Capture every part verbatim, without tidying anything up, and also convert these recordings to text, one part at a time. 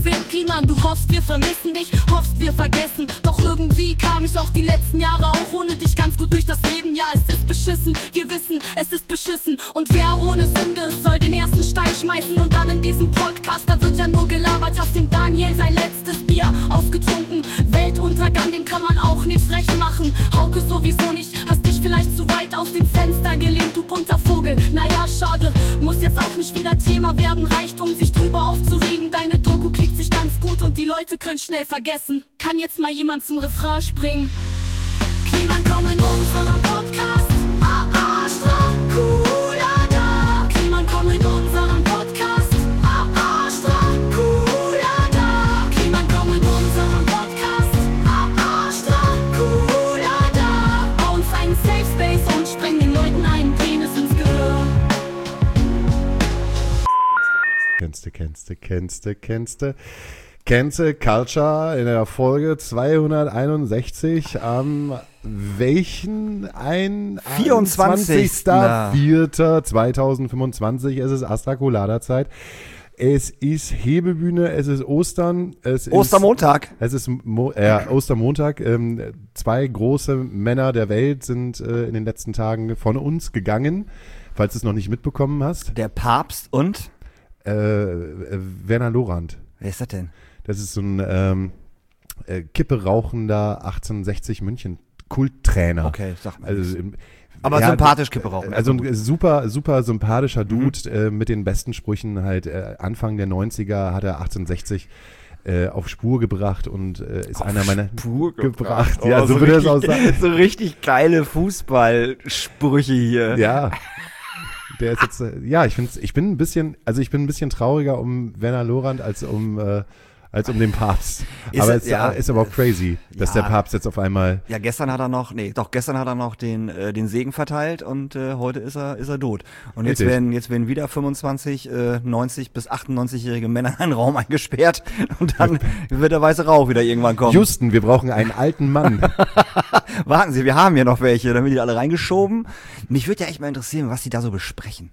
finden. Kliman, du hoffst, wir vermissen dich, hoffst, wir vergessen. Doch irgendwie kam ich auch die letzten Jahre auch ohne dich ganz gut durch das Leben. Ja, es ist beschissen, wir wissen, es ist beschissen. Und wer ohne Sünde soll den ersten Stein schmeißen? Und dann in diesem Podcast, da wird ja nur gelabert, auf dem Daniel sein letztes Bier ausgetrunken. Weltuntergang, den kann man auch nicht recht machen. Hauke sowieso nicht, hast dich vielleicht zu weit aus dem Fenster gelehnt, du bunter Vogel. Naja, schade, muss jetzt auch nicht wieder Thema werden. Reicht, um sich drüber aufzuregen. Deine Doku klickt sich ganz gut und die Leute können schnell vergessen. Kann jetzt mal jemand zum Refrain springen? Kliman, komm in unseren Podcast. Ah, ah, Strand, cooler da. Kliman, komm in unseren Podcast. Ah, ah, Strand, cooler da. Kliman, komm in unseren Podcast. Ah, ah, Strand, cooler da. Bau uns einen Safe Space und spreng den Leuten einen Penis ins Gehirn. Kennste, kennste, kennste, kennste. Cancel Culture in der Folge zweihunderteinundsechzig am welchen ein vierundzwanzigster vierter zweitausendfünfundzwanzig. Es ist Astra Colada Zeit. Es ist Hebebühne, es ist Ostern. Es Ostermontag. Ist, es ist Mo äh, Ostermontag. Ähm, zwei große Männer der Welt sind äh, in den letzten Tagen von uns gegangen, falls du es noch nicht mitbekommen hast. Der Papst und? Äh, äh, Werner Lorand. Wer ist das denn? Das ist so ein ähm, äh, Kippe rauchender achtzehnhundertsechzig München Kulttrainer. Okay, sag mal. Also, aber ja, sympathisch Kippe rauchen. Also ein super, super sympathischer Dude mhm. äh, mit den besten Sprüchen. Halt äh, Anfang der neunziger hat er achtzehnhundertsechzig äh, auf Spur gebracht und äh, ist auf einer meiner Spur gebracht. gebracht. Ja, oh, so, so würde richtig, es auch sagen. So richtig geile Fußballsprüche hier. Ja. Der ist jetzt, äh, ja, ich finde, ich bin ein bisschen, also ich bin ein bisschen trauriger um Werner Lorand als um äh, als um den Papst. Ist aber es, es ja, ist aber auch crazy, dass ja, der Papst jetzt auf einmal. Ja, gestern hat er noch, nee, doch gestern hat er noch den äh, den Segen verteilt und äh, heute ist er ist er tot. Und jetzt Richtig. werden jetzt werden wieder fünfundzwanzig, äh, neunzig bis achtundneunzig-jährige Männer in einen Raum eingesperrt und dann wird der weiße Rauch wieder irgendwann kommen. Houston, wir brauchen einen alten Mann. Warten Sie, wir haben hier noch welche, dann werden die alle reingeschoben. Mich würde ja echt mal interessieren, was die da so besprechen.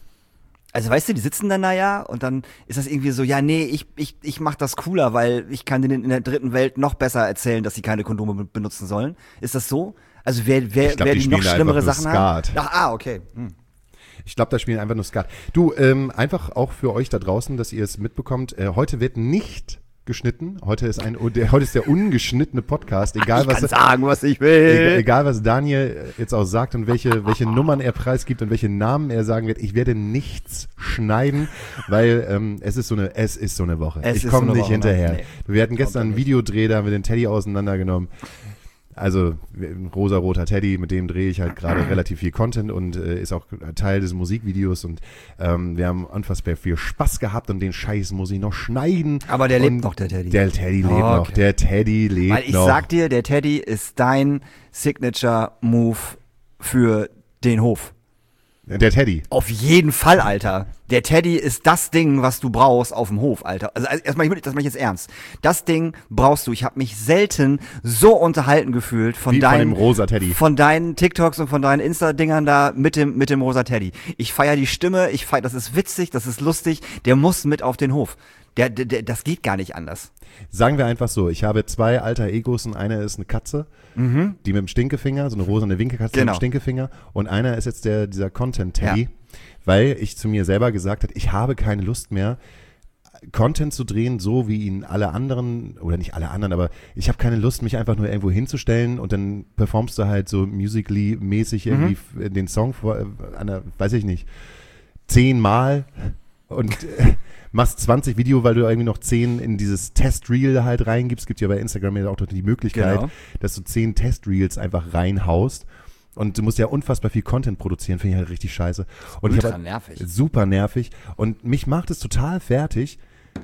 Also weißt du, die sitzen dann da ja und dann ist das irgendwie so, ja nee, ich ich ich mach das cooler, weil ich kann denen in der dritten Welt noch besser erzählen, dass sie keine Kondome benutzen sollen. Ist das so? Also wer wer, glaub, wer die die noch spielen schlimmere einfach nur Sachen Skat. haben? Ach, ah, okay. Hm. Ich glaube, da spielen einfach nur Skat. Du, ähm, einfach auch für euch da draußen, dass ihr es mitbekommt, äh, heute wird nicht geschnitten. Heute ist ein, der, heute ist der ungeschnittene Podcast. Egal ich was kann sagen, was ich will. Egal, egal was Daniel jetzt auch sagt und welche welche Nummern er preisgibt und welche Namen er sagen wird. Ich werde nichts schneiden, weil ähm, es ist so eine es ist so eine Woche. Es ich komme so nicht Woche, hinterher. Nee. Wir hatten gestern einen Videodreh, da haben wir den Teddy auseinandergenommen. Also ein rosa-roter Teddy, mit dem drehe ich halt gerade relativ viel Content und äh, ist auch Teil des Musikvideos und ähm, wir haben unfassbar viel Spaß gehabt und den Scheiß muss ich noch schneiden. Aber der und lebt noch, der Teddy. Der Teddy lebt Oh, okay. noch, der Teddy lebt noch. Weil ich sag dir, der Teddy ist dein Signature-Move für den Hof. Der Teddy. Auf jeden Fall, Alter. Der Teddy ist das Ding, was du brauchst auf dem Hof, Alter. Also erstmal, das meine ich jetzt ernst. Das Ding brauchst du. Ich habe mich selten so unterhalten gefühlt von Wie deinen von dem rosa Teddy. von deinen TikToks und von deinen Insta-Dingern da mit dem mit dem rosa Teddy. Ich feier die Stimme, ich feier, das ist witzig, das ist lustig. Der muss mit auf den Hof. Der, der, der das geht gar nicht anders. Sagen wir einfach so, ich habe zwei alter Egos und einer ist eine Katze, mhm. die mit dem Stinkefinger, so eine rosane Winkelkatze genau. mit dem Stinkefinger und einer ist jetzt der dieser Content-Teddy, Ja. weil ich zu mir selber gesagt habe, ich habe keine Lust mehr, Content zu drehen, so wie ihn alle anderen, oder nicht alle anderen, aber ich habe keine Lust, mich einfach nur irgendwo hinzustellen und dann performst du halt so musically-mäßig irgendwie mhm. den Song vor, einer, weiß ich nicht, zehnmal und äh, machst zwanzig Video, weil du irgendwie noch zehn in dieses Test-Reel halt reingibst. Es gibt ja bei Instagram ja auch die Möglichkeit, Genau. dass du zehn Test-Reels einfach reinhaust. Und du musst ja unfassbar viel Content produzieren, finde ich halt richtig scheiße. Und Ultra ich hab halt, nervig. Super nervig. Und mich macht es total fertig,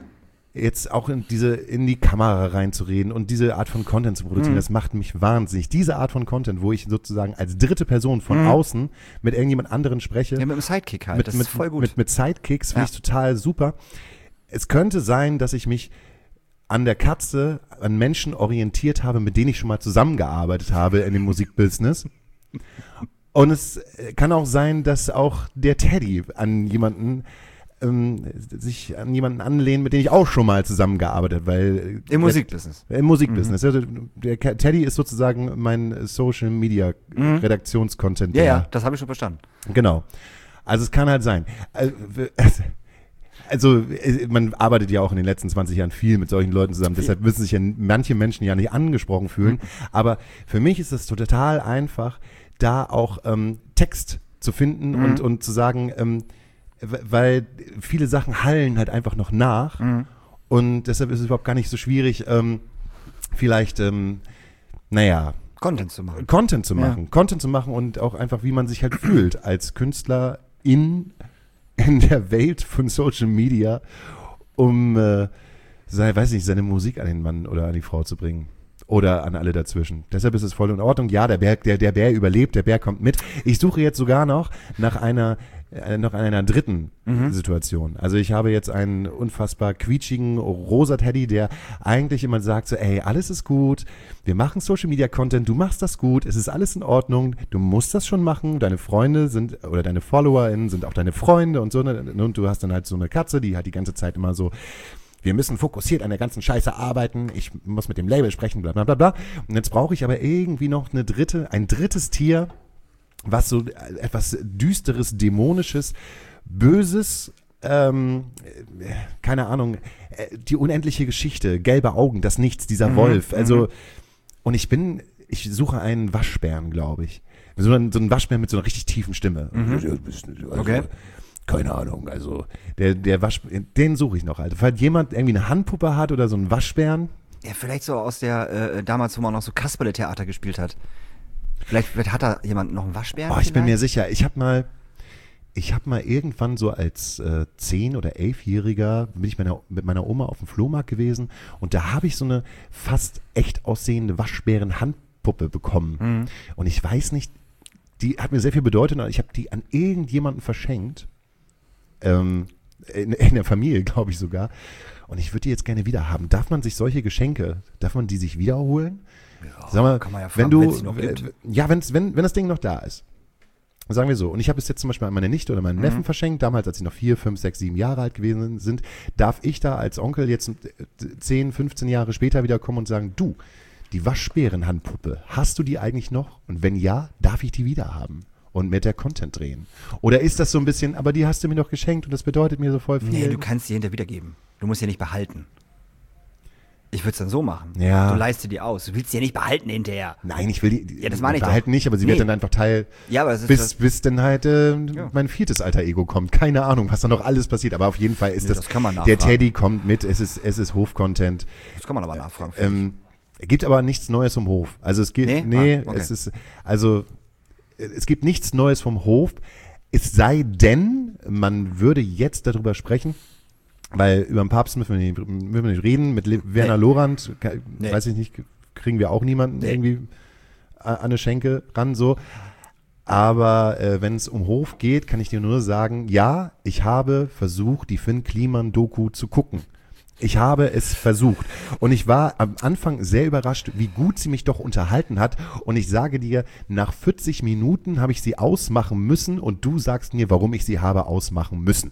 jetzt auch in diese in die Kamera reinzureden und diese Art von Content zu produzieren. Mhm. Das macht mich wahnsinnig. Diese Art von Content, wo ich sozusagen als dritte Person von mhm. außen mit irgendjemand anderen spreche. Ja, mit einem Sidekick halt. Mit, das mit, ist voll gut. Mit, mit Sidekicks finde Ja. ich total super. Es könnte sein, dass ich mich an der Katze, an Menschen orientiert habe, mit denen ich schon mal zusammengearbeitet habe in dem Musikbusiness. Und es kann auch sein, dass auch der Teddy an jemanden ähm, sich an jemanden anlehnen, mit dem ich auch schon mal zusammengearbeitet habe, weil Im Musikbusiness. Im Musikbusiness. Mhm. Also der Teddy ist sozusagen mein Social Media Mhm. Redaktionscontent. Ja, ja, das habe ich schon verstanden. Genau. Also es kann halt sein. Also man arbeitet ja auch in den letzten zwanzig Jahren viel mit solchen Leuten zusammen, deshalb müssen sich ja manche Menschen ja nicht angesprochen fühlen. Mhm. Aber für mich ist es total einfach, da auch ähm, Text zu finden mhm. und, und zu sagen, ähm, weil viele Sachen hallen halt einfach noch nach mhm. und deshalb ist es überhaupt gar nicht so schwierig, ähm, vielleicht, ähm, naja, Content zu machen. Content zu machen. Ja. Content zu machen und auch einfach, wie man sich halt fühlt als Künstler in, in der Welt von Social Media, um, äh, sei, weiß nicht, seine Musik an den Mann oder an die Frau zu bringen. Oder an alle dazwischen. Deshalb ist es voll in Ordnung. Ja, der Bär, der, der Bär überlebt, der Bär kommt mit. Ich suche jetzt sogar noch nach einer, äh, noch einer dritten mhm. Situation. Also ich habe jetzt einen unfassbar quietschigen rosa Teddy, der eigentlich immer sagt so, ey, alles ist gut, wir machen Social Media Content, du machst das gut, es ist alles in Ordnung, du musst das schon machen, deine Freunde sind, oder deine FollowerInnen sind auch deine Freunde und so, und du hast dann halt so eine Katze, die halt die ganze Zeit immer so, wir müssen fokussiert an der ganzen Scheiße arbeiten, ich muss mit dem Label sprechen, bla bla bla bla. Und jetzt brauche ich aber irgendwie noch eine dritte, ein drittes Tier, was so etwas Düsteres, Dämonisches, Böses, ähm, keine Ahnung, die unendliche Geschichte, gelbe Augen, das Nichts, dieser mhm, Wolf. Also, und ich bin, ich suche einen Waschbären, glaube ich. So einen, so einen Waschbären mit so einer richtig tiefen Stimme. Mhm. Also, okay. Keine Ahnung, also der, der Waschbär, den suche ich noch, Alter. Falls jemand irgendwie eine Handpuppe hat oder so einen Waschbären. Ja, vielleicht so aus der, äh, damals, wo man noch so Kasperle-Theater gespielt hat. Vielleicht, vielleicht hat da jemand noch einen Waschbären. Oh, ich bin mir sicher, ich habe mal, ich habe mal irgendwann so als äh, zehn- oder elfjähriger bin ich meiner, mit meiner Oma auf dem Flohmarkt gewesen und da habe ich so eine fast echt aussehende Waschbären-Handpuppe bekommen. Mhm. Und ich weiß nicht, die hat mir sehr viel bedeutet und ich habe die an irgendjemanden verschenkt. Ähm, in, in der Familie, glaube ich sogar. Und ich würde die jetzt gerne wieder haben. Darf man sich solche Geschenke, darf man die sich wiederholen? Ja, sag mal, kann man ja wenn fragen, du, wenn's die noch gibt. ja, wenn's, wenn, wenn das Ding noch da ist. Sagen wir so. Und ich habe es jetzt zum Beispiel an meine Nichte oder meinen Mhm. Neffen verschenkt, damals, als sie noch vier, fünf, sechs, sieben Jahre alt gewesen sind. Darf ich da als Onkel jetzt zehn, fünfzehn Jahre später wieder kommen und sagen, du, die Waschbärenhandpuppe, hast du die eigentlich noch? Und wenn ja, darf ich die wieder haben? Und mit der Content drehen. Oder ist das so ein bisschen, aber die hast du mir doch geschenkt und das bedeutet mir so voll viel. Nee, du kannst die hinterher wiedergeben. Du musst sie nicht behalten. Ich würde es dann so machen. Ja. Du leihst dir die aus. Du willst sie ja nicht behalten hinterher. Nein, ich will die, Ja, das meine ich behalten doch. nicht, aber sie Nee. wird dann einfach Teil, Ja, aber es ist bis, das, bis dann halt äh, Ja. mein viertes alter Ego kommt. Keine Ahnung, was da noch alles passiert, aber auf jeden Fall ist Nee, das, das kann man der nachfragen. Teddy kommt mit, es ist, es ist Hofcontent. das kann man aber nachfragen. finde Ähm, es gibt aber nichts Neues vom Hof. Also es gibt, Nee? nee, Ah, okay. es ist, also es gibt nichts Neues vom Hof. Es sei denn, man würde jetzt darüber sprechen, weil über den Papst müssen wir nicht, müssen wir nicht reden, mit Le Werner Nee. Lorand, Nee. weiß ich nicht, kriegen wir auch niemanden Nee. irgendwie an eine Schenke ran, so. Aber äh, wenn es um Hof geht, kann ich dir nur sagen, ja, ich habe versucht, die Finn Kliman-Doku zu gucken. Ich habe es versucht. Und ich war am Anfang sehr überrascht, wie gut sie mich doch unterhalten hat. Und ich sage dir, nach vierzig Minuten habe ich sie ausmachen müssen und du sagst mir, warum ich sie habe ausmachen müssen.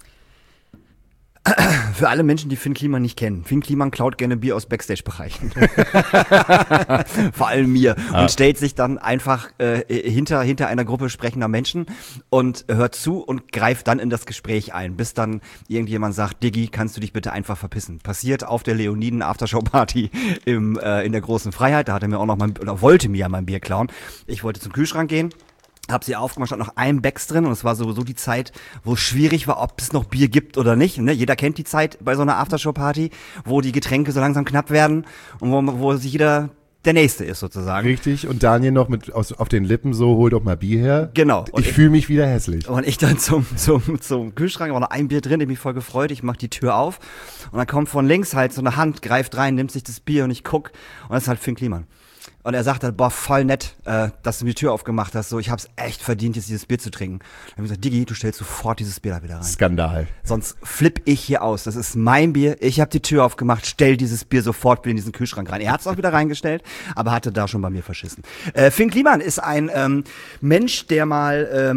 Für alle Menschen, die Finn Kliman nicht kennen. Finn Kliman klaut gerne Bier aus Backstage-Bereichen. Vor allem mir. Ah. Und stellt sich dann einfach äh, hinter, hinter einer Gruppe sprechender Menschen und hört zu und greift dann in das Gespräch ein, bis dann irgendjemand sagt, Diggi, kannst du dich bitte einfach verpissen. Passiert auf der Leoniden Aftershow-Party im, äh, in der großen Freiheit. Da hat er mir auch noch mal, oder wollte mir ja mein Bier klauen. Ich wollte zum Kühlschrank gehen. Hab sie aufgemacht, stand noch ein Becks drin und es war sowieso die Zeit, wo es schwierig war, ob es noch Bier gibt oder nicht. Ne? Jeder kennt die Zeit bei so einer Aftershow-Party, wo die Getränke so langsam knapp werden und wo, wo sich jeder der Nächste ist sozusagen. Richtig. Und Daniel noch mit aus, auf den Lippen so, hol doch mal Bier her. Genau. Und Ich fühle mich wieder hässlich. Und ich dann zum, zum, zum Kühlschrank, war noch ein Bier drin, ich mich voll gefreut, ich mach die Tür auf und dann kommt von links halt so eine Hand, greift rein, nimmt sich das Bier und ich guck und das ist halt Finn Kliman. Und er sagt halt, boah, voll nett, äh, dass du mir die Tür aufgemacht hast, so, ich hab's echt verdient, jetzt dieses Bier zu trinken. Dann hab ich gesagt, Diggi, du stellst sofort dieses Bier da wieder rein. Skandal. Sonst flipp ich hier aus. Das ist mein Bier. Ich habe die Tür aufgemacht, stell dieses Bier sofort wieder in diesen Kühlschrank rein. Er hat's auch wieder reingestellt, aber hatte da schon bei mir verschissen. Äh, Finn Kliman ist ein ähm, Mensch, der mal ähm,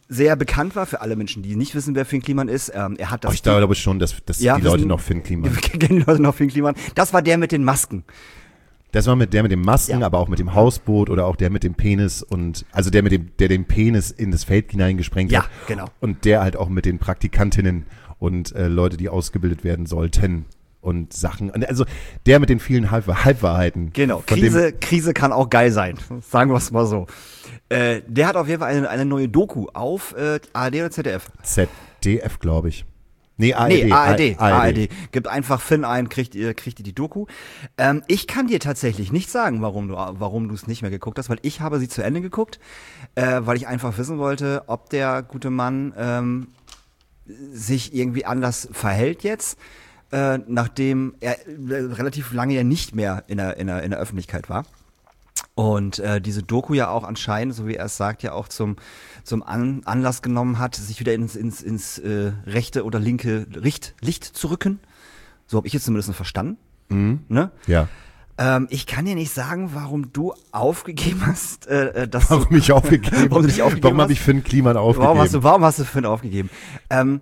sehr bekannt war für alle Menschen, die nicht wissen, wer Finn Kliman ist. Ähm, er hat das. Aber ich glaube schon, dass, dass Ja, die wissen- Leute noch Finn Kliman. kennen die Leute noch Finn Kliman. Das war der mit den Masken. Das war mit der mit dem Masken, Ja. aber auch mit dem Hausboot oder auch der mit dem Penis und also der mit dem, der den Penis in das Feld hineingesprengt Ja, hat. genau. Und der halt auch mit den Praktikantinnen und äh, Leute, die ausgebildet werden sollten und Sachen. Und also der mit den vielen Halb Halbwahrheiten. Genau. Von Krise, Krise kann auch geil sein. Sagen wir es mal so. Äh, der hat auf jeden Fall eine, eine neue Doku auf äh, A R D oder Z D F. dem Z D F, glaube ich. Nee, A R D. Nee, A R D. A R D. A R D. Gibt einfach Finn ein, kriegt ihr, kriegt ihr die Doku. Ähm, ich kann dir tatsächlich nicht sagen, warum du, warum du es nicht mehr geguckt hast, weil ich habe sie zu Ende geguckt, äh, weil ich einfach wissen wollte, ob der gute Mann ähm, sich irgendwie anders verhält jetzt, äh, nachdem er äh, relativ lange ja nicht mehr in der, in der, in der Öffentlichkeit war. Und äh, diese Doku ja auch anscheinend, so wie er es sagt, ja auch zum, zum An Anlass genommen hat, sich wieder ins, ins, ins äh, rechte oder linke Richt Licht zu rücken. So habe ich jetzt zumindest verstanden. Mhm. Ne? Ja. Ähm, ich kann dir nicht sagen, warum du aufgegeben hast, äh, äh, dass Warum du, ich aufgegeben? Warum du dich aufgegeben Warum hast? habe ich Finn Kliman aufgegeben? Warum hast du, warum hast du Finn aufgegeben? Ähm,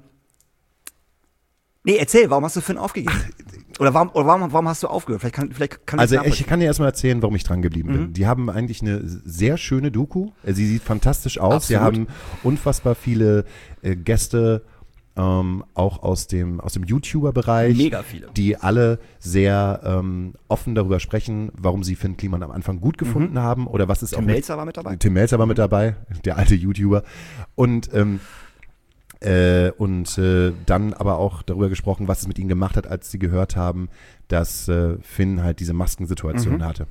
nee, erzähl, warum hast du Finn aufgegeben? Oder warum, oder warum, warum hast du aufgehört? Vielleicht kann, vielleicht kann Also das ich nachvollziehen. kann dir erstmal erzählen, warum ich dran geblieben bin. Mhm. Die haben eigentlich eine sehr schöne Doku. Äh, Sie sieht fantastisch aus. Sie Absolut. haben unfassbar viele äh, Gäste, ähm, auch aus dem, aus dem YouTuber-Bereich. Mega viele. Die alle sehr ähm, offen darüber sprechen, warum sie Finn Kliman am Anfang gut gefunden haben oder was ist Tim auch mit- Melzer war mit dabei. Tim Melzer war mit dabei, der alte YouTuber. Und ähm, Äh, und äh, dann aber auch darüber gesprochen, was es mit ihnen gemacht hat, als sie gehört haben, dass äh, Finn halt diese Maskensituation Mhm. hatte.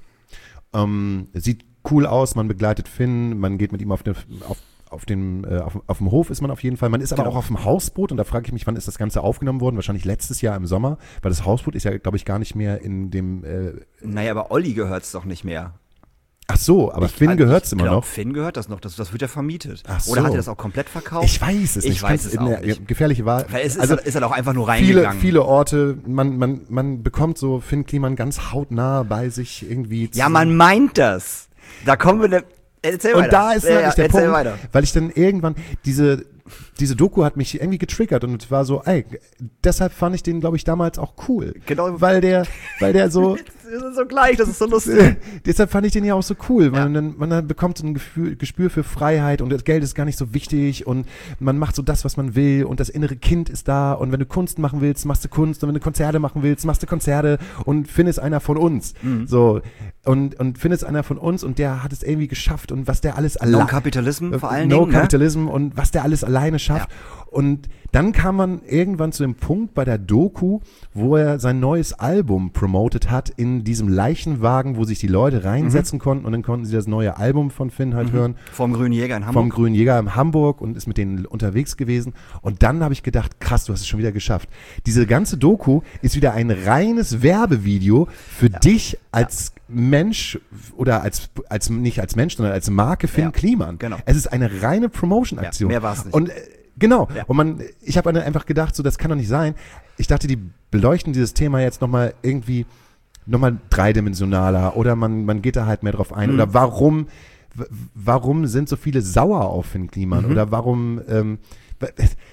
Ähm, sieht cool aus, man begleitet Finn, man geht mit ihm auf, den, auf, auf, den, äh, auf, auf dem Hof ist man auf jeden Fall. Man ist aber Genau. auch auf dem Hausboot und da frage ich mich, wann ist das Ganze aufgenommen worden? Wahrscheinlich letztes Jahr im Sommer, weil das Hausboot ist ja, glaube ich, gar nicht mehr in dem äh, Naja, aber Olli gehört's doch nicht mehr. Ach so, aber Ich- Finn also gehört's ich immer glaub, noch. Finn gehört das noch, das, das wird ja vermietet. Ach Oder so. hat er das auch komplett verkauft? Ich weiß es Ich nicht. weiß Kannst es in auch der- nicht. Gefährliche Wahl. Weil es ist, also, halt- ist halt auch einfach nur viele, reingegangen. viele Orte, man, man, man bekommt so Finn Kliman ganz hautnah bei sich irgendwie. Ja, zu- man meint das. Da kommen wir. Ne, erzähl Und weiter. da ist ja, nämlich ja, der erzähl Punkt, weiter. weil ich dann irgendwann diese diese Doku hat mich irgendwie getriggert und es war so, ey, deshalb fand ich den, glaube ich, damals auch cool. Genau. Weil der, weil der so, Wir sind so gleich, das ist so lustig. deshalb fand ich den ja auch so cool, weil Ja. man, dann, man dann bekommt so ein Gefühl, Gespür für Freiheit und das Geld ist gar nicht so wichtig und man macht so das, was man will und das innere Kind ist da und wenn du Kunst machen willst, machst du Kunst und wenn du Konzerte machen willst, machst du Konzerte und Finn ist einer von uns. Mhm. So, und, und Finn ist einer von uns und der hat es irgendwie geschafft und was der alles No allein Kapitalism vor allen no Dingen. Ne? Capitalism und was der alles alleine schafft. Und dann kam man irgendwann zu dem Punkt bei der Doku, wo er sein neues Album promotet hat in diesem Leichenwagen, wo sich die Leute reinsetzen konnten und dann konnten sie das neue Album von Finn halt hören. Vom Grünen Jäger in Vom Hamburg. Grünen Jäger in Hamburg und ist mit denen unterwegs gewesen. Und dann habe ich gedacht, krass, du hast es schon wieder geschafft. Diese ganze Doku ist wieder ein reines Werbevideo für dich als Mensch oder als, als nicht als Mensch, sondern als Marke Finn Ja, Kliman. genau. Es ist eine reine Promotion-Aktion. Ja, mehr war's nicht. Und äh, genau. Ja. Und man, ich habe einfach gedacht, so das kann doch nicht sein. Ich dachte, die beleuchten dieses Thema jetzt nochmal irgendwie nochmal dreidimensionaler oder man, man geht da halt mehr drauf ein. Mhm. Oder warum, w- warum sind so viele sauer auf Finn Kliman? Mhm. Oder warum ähm, w-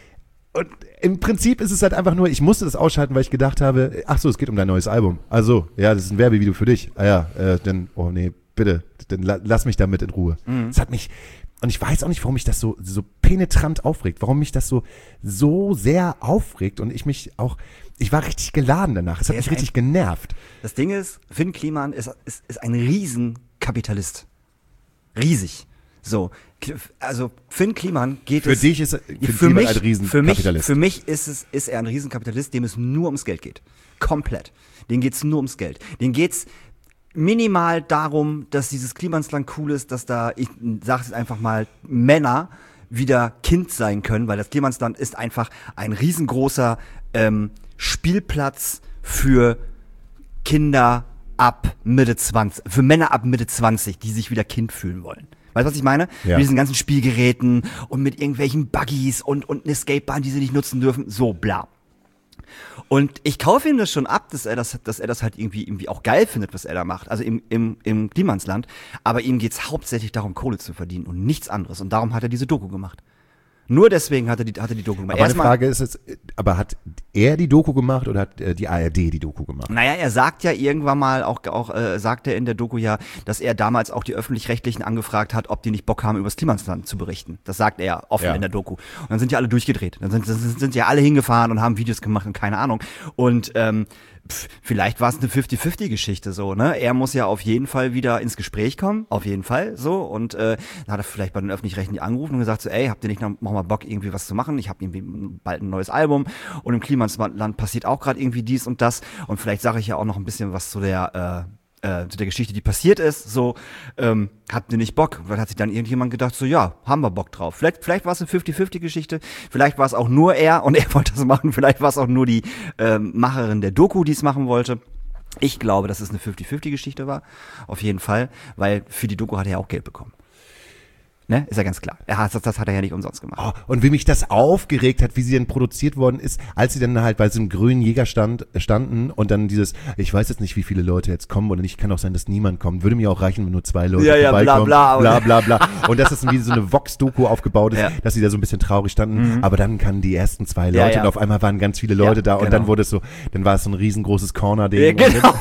und im Prinzip ist es halt einfach nur, ich musste das ausschalten, weil ich gedacht habe, ach so, es geht um dein neues Album. Also, ja, das ist ein Werbevideo für dich. Ah ja, äh, dann, oh nee, bitte, dann la, lass mich damit in Ruhe. Mhm. Das hat mich, und ich weiß auch nicht, warum mich das so, so penetrant aufregt, warum mich das so, so sehr aufregt und ich mich auch, ich war richtig geladen danach. Es hat Der mich ist richtig genervt. Das Ding ist, Finn Kliman ist, ist, ist ein Riesenkapitalist. Riesig. So, also Finn Kliman geht Für es... dich ist Finn für Kliman mich, ein für mich, Riesenkapitalist. für mich ist, es, ist er ein Riesenkapitalist, dem es nur ums Geld geht. Komplett. Dem geht's nur ums Geld. Dem geht's minimal darum, dass dieses Klimansland cool ist, dass da, ich sage es einfach mal, Männer wieder Kind sein können, weil das Klimansland ist einfach ein riesengroßer ähm, Spielplatz für Kinder ab Mitte zwanzig, für Männer ab Mitte zwanzig, die sich wieder Kind fühlen wollen. Weißt du, was ich meine? Ja. Mit diesen ganzen Spielgeräten und mit irgendwelchen Buggies und, und eine Skatebahn, die sie nicht nutzen dürfen, so bla. Und ich kaufe ihm das schon ab, dass er das, dass er das halt irgendwie, irgendwie auch geil findet, was er da macht, also im, im, im Klimansland. Aber ihm geht's hauptsächlich darum, Kohle zu verdienen und nichts anderes. Und darum hat er diese Doku gemacht. Nur deswegen hat er die, hat er die Doku gemacht. Aber meine Erstmal- Frage ist jetzt, aber hat er die Doku gemacht oder hat äh, die A R D die Doku gemacht? Naja, er sagt ja irgendwann mal, auch, auch äh, sagt er in der Doku ja, dass er damals auch die Öffentlich-Rechtlichen angefragt hat, ob die nicht Bock haben, über das Klimasland zu berichten. Das sagt er offen Ja. in der Doku. Und dann sind ja alle durchgedreht. Dann sind, sind, sind ja alle hingefahren und haben Videos gemacht und keine Ahnung. Und ähm, pf, vielleicht war es eine fifty-fifty-Geschichte so, ne? Er muss ja auf jeden Fall wieder ins Gespräch kommen, auf jeden Fall so. Und äh, dann hat er vielleicht bei den Öffentlich-Rechtlichen angerufen und gesagt so, ey, habt ihr nicht noch, noch mal Bock, irgendwie was zu machen? Ich habe irgendwie bald ein neues Album und im Klimasland passiert auch gerade irgendwie dies und das. Und vielleicht sage ich ja auch noch ein bisschen was zu der äh, äh, zu der Geschichte, die passiert ist. So, ähm, habt ihr nicht Bock? Weil hat sich dann irgendjemand gedacht, so ja, haben wir Bock drauf. Vielleicht, vielleicht war es eine fifty-fifty-Geschichte, vielleicht war es auch nur er und er wollte das machen, vielleicht war es auch nur die ähm, Macherin der Doku, die es machen wollte. Ich glaube, dass es eine fifty-fifty-Geschichte war, auf jeden Fall, weil für die Doku hat er ja auch Geld bekommen. Ne? Ist ja ganz klar. Er hat, das, das hat er ja nicht umsonst gemacht. Oh, und wie mich das aufgeregt hat, wie sie denn produziert worden ist, als sie dann halt bei so einem grünen Jägerstand standen und dann dieses, ich weiß jetzt nicht, wie viele Leute jetzt kommen oder nicht, kann auch sein, dass niemand kommt. Würde mir auch reichen, wenn nur zwei Leute Ja, ja, vorbeikommen. bla, bla, bla. bla, bla. Und dass das wie so eine Vox-Doku aufgebaut ist, Ja. dass sie da so ein bisschen traurig standen. Mhm. Aber dann kamen die ersten zwei Leute Ja, ja. und auf einmal waren ganz viele Leute Ja, da und genau. dann wurde es so, dann war es so ein riesengroßes Corner-Ding. Ja, Und genau.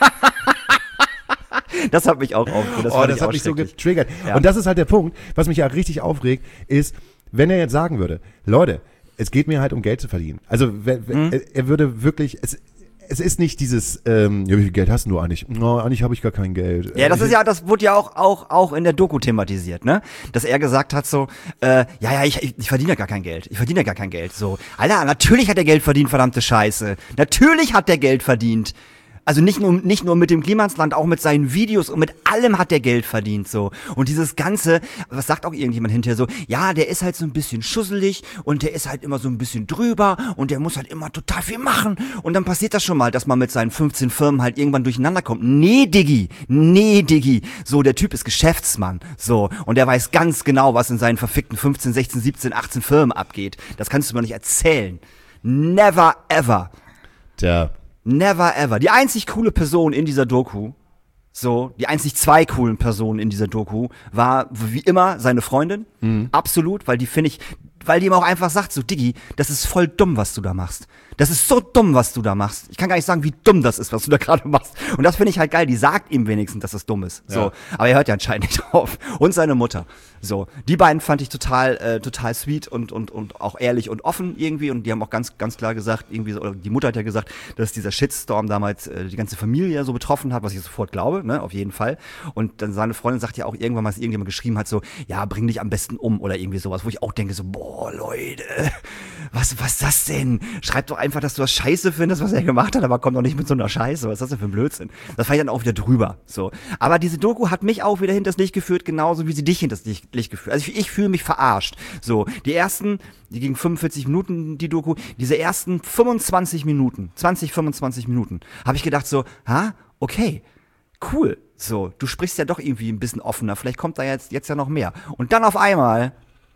Das hat mich auch aufgeregt. Das, oh, fand das ich hat auch mich so schrecklich. getriggert. Ja. Und das ist halt der Punkt, was mich ja richtig aufregt, ist, wenn er jetzt sagen würde, Leute, es geht mir halt um Geld zu verdienen. Also wer, wer, Mhm. er, er würde wirklich, es, es ist nicht dieses, ähm, ja, wie viel Geld hast du eigentlich? No, eigentlich habe ich gar kein Geld. Ja, das Ich- ist ja, das wurde ja auch, auch, auch in der Doku thematisiert, ne? Dass er gesagt hat so, äh, ja, ja, ich, ich, ich verdiene ja gar kein Geld. Ich verdiene ja gar kein Geld. So, Alter, natürlich hat er Geld verdient, verdammte Scheiße. Natürlich hat er Geld verdient. Also nicht nur, nicht nur mit dem Klimasland, auch mit seinen Videos und mit allem hat der Geld verdient, so. Und dieses Ganze, was sagt auch irgendjemand hinterher so, ja, der ist halt so ein bisschen schusselig und der ist halt immer so ein bisschen drüber und der muss halt immer total viel machen und dann passiert das schon mal, dass man mit seinen fünfzehn Firmen halt irgendwann durcheinander kommt. Nee, Diggi, nee, Diggi. So, der Typ ist Geschäftsmann, so. Und der weiß ganz genau, was in seinen verfickten fünfzehn, sechzehn, siebzehn, achtzehn Firmen abgeht. Das kannst du mir nicht erzählen. Never ever. Tja, Never ever. Die einzig coole Person in dieser Doku, so, die einzig zwei coolen Personen in dieser Doku, war wie immer seine Freundin. Mhm. Absolut, weil die finde ich, weil die ihm auch einfach sagt, so, Diggi, das ist voll dumm, was du da machst. Das ist so dumm, was du da machst. Ich kann gar nicht sagen, wie dumm das ist, was du da gerade machst. Und das finde ich halt geil. Die sagt ihm wenigstens, dass es dumm ist. So. Ja. Aber er hört ja anscheinend nicht drauf. Und seine Mutter. So. Die beiden fand ich total, äh, total sweet und, und, und auch ehrlich und offen irgendwie. Und die haben auch ganz, ganz klar gesagt, irgendwie, so, oder die Mutter hat ja gesagt, dass dieser Shitstorm damals äh, die ganze Familie so betroffen hat, was ich sofort glaube, ne, auf jeden Fall. Und dann seine Freundin sagt ja auch irgendwann mal, dass irgendjemand geschrieben hat, so, ja, bring dich am besten um oder irgendwie sowas, wo ich auch denke, so, boah, Leute, was, was ist das denn? Schreib doch einfach, dass du das scheiße findest, was er gemacht hat, aber komm doch nicht mit so einer Scheiße. Was ist das denn für ein Blödsinn? Das fand ich dann auch wieder drüber. So. Aber diese Doku hat mich auch wieder hinters Licht geführt, genauso wie sie dich hinters Licht, Licht geführt. Also ich, ich fühle mich verarscht. So. Die ersten, die gingen fünfundvierzig Minuten, die Doku, diese ersten fünfundzwanzig Minuten, zwanzig, fünfundzwanzig Minuten, habe ich gedacht so, ha, okay, cool. So, du sprichst ja doch irgendwie ein bisschen offener, vielleicht kommt da jetzt, jetzt ja noch mehr. Und dann auf einmal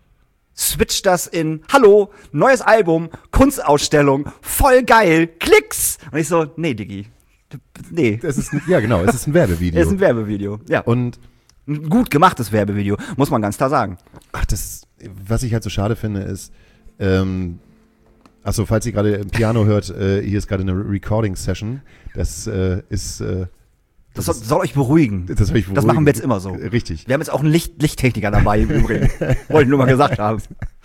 switcht das in, hallo, neues Album, Kunstausstellung, voll geil, Klicks. Und ich so, nee, Diggi, nee, es ist, ein- ja genau, es ist ein Werbevideo. ist ein Werbevideo. Ja, Und ein gut gemachtes Werbevideo, muss man ganz klar sagen. ach, das, was ich halt so schade finde, ist, ähm, achso, falls ihr gerade im Piano hört, äh, hier ist gerade eine Recording-Session. Das äh, ist, äh, Das, soll, soll euch beruhigen. das, soll ich Das machen wir jetzt immer so. Richtig. Wir haben jetzt auch einen Licht, Lichttechniker dabei im Übrigen. Wollte ich nur mal gesagt haben.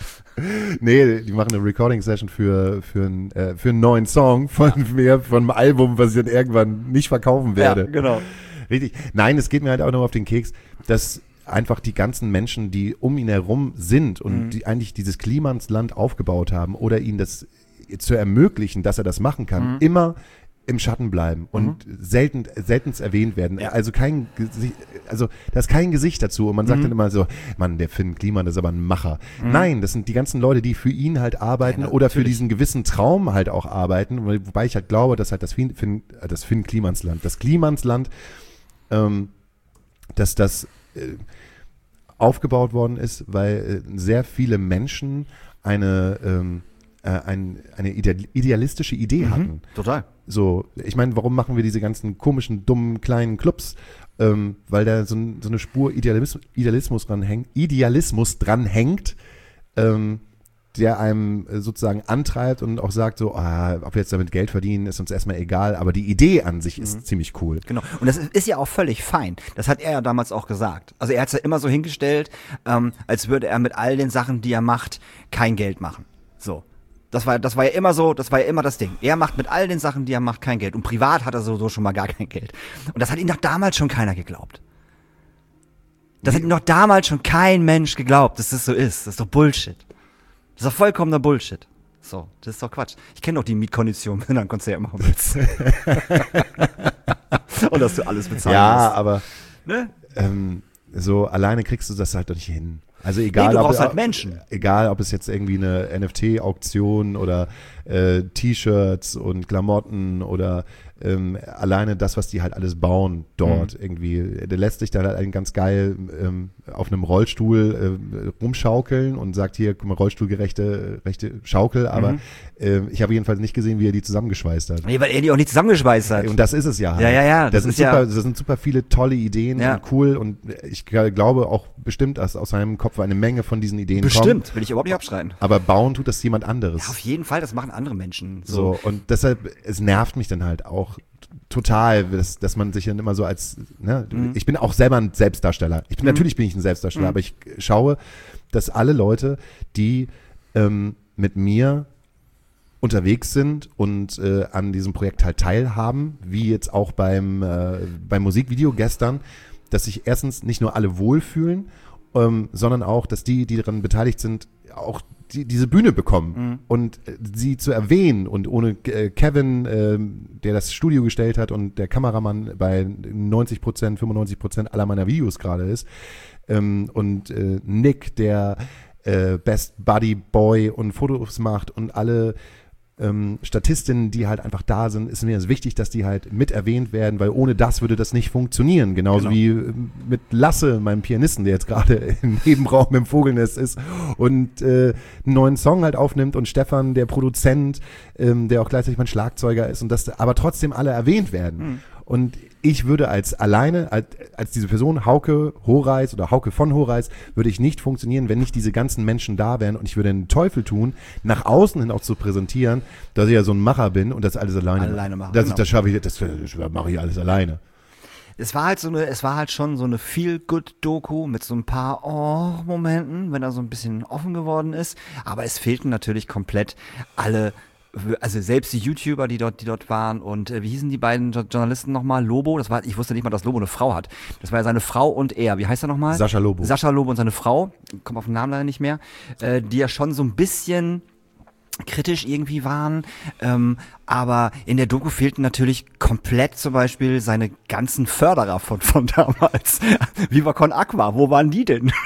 Nee, die machen eine Recording-Session für, für, ein, äh, für einen neuen Song von mir, von einem Album, was ich dann irgendwann nicht verkaufen werde. Ja, genau. Richtig. Nein, es geht mir halt auch nur auf den Keks, dass einfach die ganzen Menschen, die um ihn herum sind und Mhm. die eigentlich dieses Klimasland aufgebaut haben oder ihn das zu ermöglichen, dass er das machen kann, Mhm. immer im Schatten bleiben und selten seltenst erwähnt werden. Ja. Also kein Gesicht, also da ist kein Gesicht dazu und man sagt Mhm. dann immer so, Mann, der Finn Kliman ist aber ein Macher. Nein, das sind die ganzen Leute, die für ihn halt arbeiten Ja, oder für natürlich. diesen gewissen Traum halt auch arbeiten, wobei ich halt glaube, dass halt das Finn, Finn, äh, das Finn Klimansland, das Klimansland, ähm, dass das äh, aufgebaut worden ist, weil äh, sehr viele Menschen eine ähm, äh, ein, eine ideal, idealistische Idee hatten. Total. So, ich meine, warum machen wir diese ganzen komischen, dummen, kleinen Clubs? Ähm, weil da so, ein, so eine Spur Idealismus, Idealismus dran hängt, Idealismus dran hängt, ähm, der einem äh, sozusagen antreibt und auch sagt so, ah, ob wir jetzt damit Geld verdienen, ist uns erstmal egal, aber die Idee an sich ist Mhm. ziemlich cool. Genau. Und das ist ja auch völlig fein. Das hat er ja damals auch gesagt. Also er hat es ja immer so hingestellt, ähm, als würde er mit all den Sachen, die er macht, kein Geld machen. So. Das war, das war ja immer so, das war ja immer das Ding. Er macht mit all den Sachen, die er macht, kein Geld. Und privat hat er sowieso schon mal gar kein Geld. Und das hat ihm doch damals schon keiner geglaubt. Das hat ihm doch damals schon kein Mensch geglaubt, dass das so ist. Das ist doch Bullshit. Das ist doch vollkommener Bullshit. So, das ist doch Quatsch. Ich kenne doch die Mietkondition, wenn du ein Konzert machen willst. Und dass du alles bezahlen Ja, musst. aber Ne? ähm, so alleine kriegst du das halt doch nicht hin. Also egal, Nee, du ob, brauchst halt Menschen. egal ob es jetzt irgendwie eine N F T-Auktion oder äh, T-Shirts und Klamotten oder ähm, alleine das, was die halt alles bauen dort Mhm. irgendwie. Der lässt sich dann halt ganz geil ähm, auf einem Rollstuhl äh, rumschaukeln und sagt hier, guck mal, rollstuhlgerechte rechte Schaukel, aber Mhm. äh, ich habe jedenfalls nicht gesehen, wie er die zusammengeschweißt hat. Nee, weil er die auch nicht zusammengeschweißt hat. Und das ist es ja. Halt. Ja, ja, ja, Das, das sind ist ja- super, das sind super viele tolle Ideen Ja. und cool und ich g- glaube auch bestimmt, dass aus seinem Kopf eine Menge von diesen Ideen kommen. Bestimmt, will ich überhaupt nicht abschreiten. Aber bauen tut das jemand Ja, anderes. auf jeden Fall, das machen andere Menschen. So, und deshalb, es nervt mich dann halt auch total, dass, dass man sich dann immer so als, ne, Mhm. ich bin auch selber ein Selbstdarsteller. Ich bin, natürlich bin ich ein Selbstdarsteller, Mhm. aber ich schaue, dass alle Leute, die ähm, mit mir unterwegs sind und äh, an diesem Projekt halt teilhaben, wie jetzt auch beim, äh, beim Musikvideo gestern, dass sich erstens nicht nur alle wohlfühlen, ähm, sondern auch, dass die, die daran beteiligt sind, auch die, diese Bühne bekommen Mhm. und äh, sie zu erwähnen und ohne äh, Kevin, ähm, der das Studio gestellt hat und der Kameramann bei neunzig Prozent, fünfundneunzig Prozent aller meiner Videos gerade ist ähm, und äh, Nick, der äh, Best Buddy Boy und Fotos macht und alle ähm, Statistinnen, die halt einfach da sind, ist mir jetzt wichtig, dass die halt mit erwähnt werden, weil ohne das würde das nicht funktionieren. Genauso Genau. wie ähm, mit Lasse, meinem Pianisten, der jetzt gerade im Nebenraum im Vogelnest ist und äh, einen neuen Song halt aufnimmt und Stefan, der Produzent, ähm, der auch gleichzeitig mein Schlagzeuger ist und dass aber trotzdem alle erwähnt werden. Mhm. Und ich würde als alleine, als, als diese Person, Hauke Horeis oder Hauke von Horeis, würde ich nicht funktionieren, wenn nicht diese ganzen Menschen da wären und ich würde den Teufel tun, nach außen hin auch zu präsentieren, dass ich ja so ein Macher bin und das alles alleine, Alleine machen, Das, genau. das schaffe ich, das, das mache ich alles alleine. Es war halt so eine, es war halt schon so eine Feel-Good-Doku mit so ein paar Oh-Momenten, wenn er so ein bisschen offen geworden ist. Aber es fehlten natürlich komplett alle, also selbst die YouTuber, die dort, die dort waren und äh, wie hießen die beiden Jo- Journalisten nochmal? Lobo, das war, ich wusste nicht mal, dass Lobo eine Frau hat. Das war ja seine Frau und er. Wie heißt er nochmal? Sascha Lobo. Sascha Lobo und seine Frau, kommt auf den Namen leider nicht mehr, äh, die ja schon so ein bisschen kritisch irgendwie waren, ähm, aber in der Doku fehlten natürlich komplett zum Beispiel seine ganzen Förderer von, von damals. Viva Con Aqua, wo waren die denn?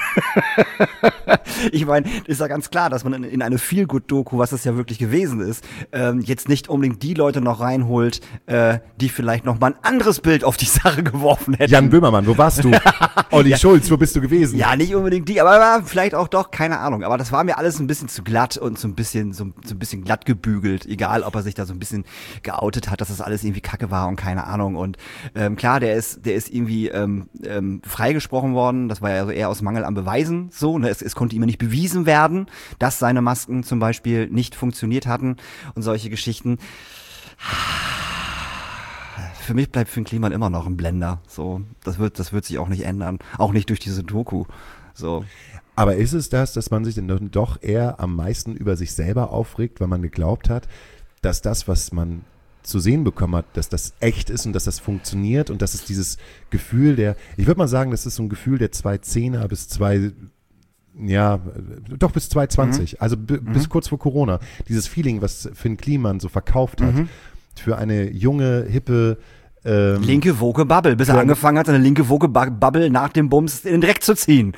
Ich meine, ist ja ganz klar, dass man in, in eine Feel-Good-Doku, was das ja wirklich gewesen ist, ähm, jetzt nicht unbedingt die Leute noch reinholt, äh, die vielleicht noch mal ein anderes Bild auf die Sache geworfen hätten. Jan Böhmermann, wo warst du? Olli Schulz, wo bist du gewesen? Ja, nicht unbedingt die, aber ja, vielleicht auch doch, keine Ahnung. Aber das war mir alles ein bisschen zu glatt und so ein bisschen, so, so ein bisschen glatt gebügelt. Egal, ob er sich da so ein bisschen geoutet hat, dass das alles irgendwie Kacke war und keine Ahnung. Und ähm, klar, der ist, der ist irgendwie ähm, ähm, freigesprochen worden. Das war ja so eher aus Mangel an Beweisen so. Ne? Es, es konnte ihm nicht bewiesen werden, dass seine Masken zum Beispiel nicht funktioniert hatten und solche Geschichten. Für mich bleibt Finn Kliman immer noch ein Blender. So, das wird, das wird sich auch nicht ändern. Auch nicht durch diese Doku. So. Aber ist es das, dass man sich dann doch eher am meisten über sich selber aufregt, weil man geglaubt hat, dass das, was man zu sehen bekommen hat, dass das echt ist und dass das funktioniert und dass es dieses Gefühl der, ich würde mal sagen, das ist so ein Gefühl der zweitausendzehner bis zwei, ja, doch bis zweitausendzwanzig, mhm. also b- Mhm. bis kurz vor Corona, dieses Feeling, was Finn Kliman so verkauft hat, Mhm. für eine junge, hippe, ähm, Linke Woke Bubble, bis er Ja. angefangen hat, seine linke Woke Bu- Bubble nach dem Bums in den Dreck zu ziehen.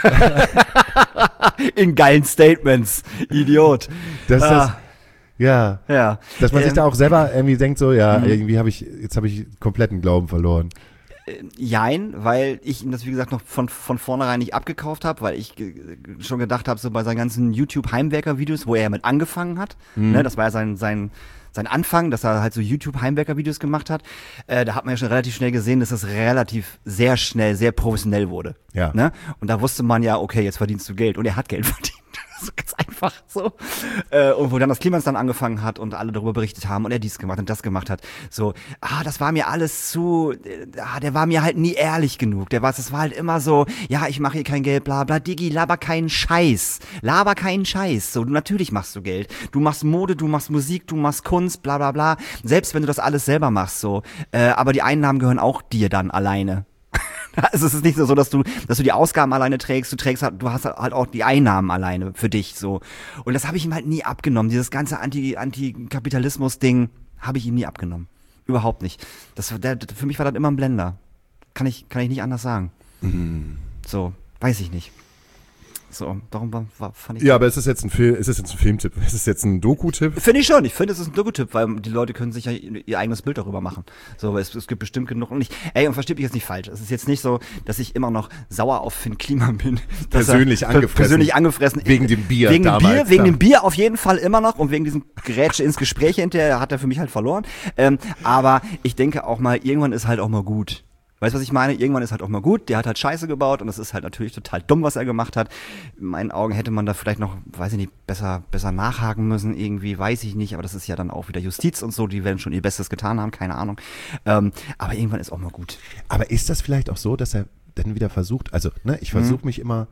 In geilen Statements. Idiot. dass das, Ah, ja, ja. dass man sich Ähm, da auch selber irgendwie denkt, so, ja, Mhm. irgendwie habe ich, jetzt habe ich kompletten Glauben verloren. Jein, weil ich ihm das, wie gesagt, noch von, von vornherein nicht abgekauft habe, weil ich ge- schon gedacht habe, so bei seinen ganzen YouTube-Heimwerker-Videos, wo er ja mit angefangen hat, Mhm. ne, das war ja sein, sein, sein Anfang, dass er halt so YouTube-Heimwerker-Videos gemacht hat, äh, da hat man ja schon relativ schnell gesehen, dass das relativ sehr schnell, sehr professionell wurde. Ja. Ne? Und da wusste man ja, okay, jetzt verdienst du Geld. Und er hat Geld verdient. So ganz einfach. einfach so. Äh, und wo dann das Clemens dann angefangen hat und alle darüber berichtet haben und er dies gemacht und das gemacht hat. So, ah, das war mir alles zu, äh, ah, der war mir halt nie ehrlich genug. Der war, das war halt immer so, ja, ich mache hier kein Geld, bla bla, Digi, laber keinen Scheiß. Laber keinen Scheiß. So, natürlich machst du Geld. Du machst Mode, du machst Musik, du machst Kunst, bla bla bla. Selbst wenn du das alles selber machst, so. Äh, aber die Einnahmen gehören auch dir dann alleine. Also es ist nicht so, dass du, dass du die Ausgaben alleine trägst, du trägst halt, du hast halt auch die Einnahmen alleine für dich, so. Und das habe ich ihm halt nie abgenommen. Dieses ganze Anti, Anti-Kapitalismus-Ding habe ich ihm nie abgenommen. Überhaupt nicht. Das, der, für mich war das immer ein Blender. Kann ich, kann ich nicht anders sagen. Mhm. So, weiß ich nicht. So, darum war, war, fand ich. Ja, aber ist das jetzt ein Film, ist das jetzt ein Filmtipp? Ist das jetzt ein Doku-Tipp? Finde ich schon. Ich finde, es ist ein Doku-Tipp, weil die Leute können sich ja ihr eigenes Bild darüber machen. So, aber es, es gibt bestimmt genug. Und ich, ey, und versteht mich jetzt nicht falsch. Es ist jetzt nicht so, dass ich immer noch sauer auf Finn Kliman bin. Persönlich er, angefressen. Persönlich angefressen. Wegen dem Bier Wegen damals. dem Bier, wegen da. dem Bier auf jeden Fall immer noch und wegen diesem Gerätsche ins Gespräch hinterher hat er für mich halt verloren. Ähm, aber ich denke auch mal, irgendwann ist halt auch mal gut. Weißt du, was ich meine? Irgendwann ist halt auch mal gut. Der hat halt Scheiße gebaut und das ist halt natürlich total dumm, was er gemacht hat. In meinen Augen hätte man da vielleicht noch, weiß ich nicht, besser, besser nachhaken müssen irgendwie, weiß ich nicht. Aber das ist ja dann auch wieder Justiz und so. Die werden schon ihr Bestes getan haben, keine Ahnung. Ähm, aber irgendwann ist auch mal gut. Aber ist das vielleicht auch so, dass er dann wieder versucht, also ne, ich versuche Mhm. mich immer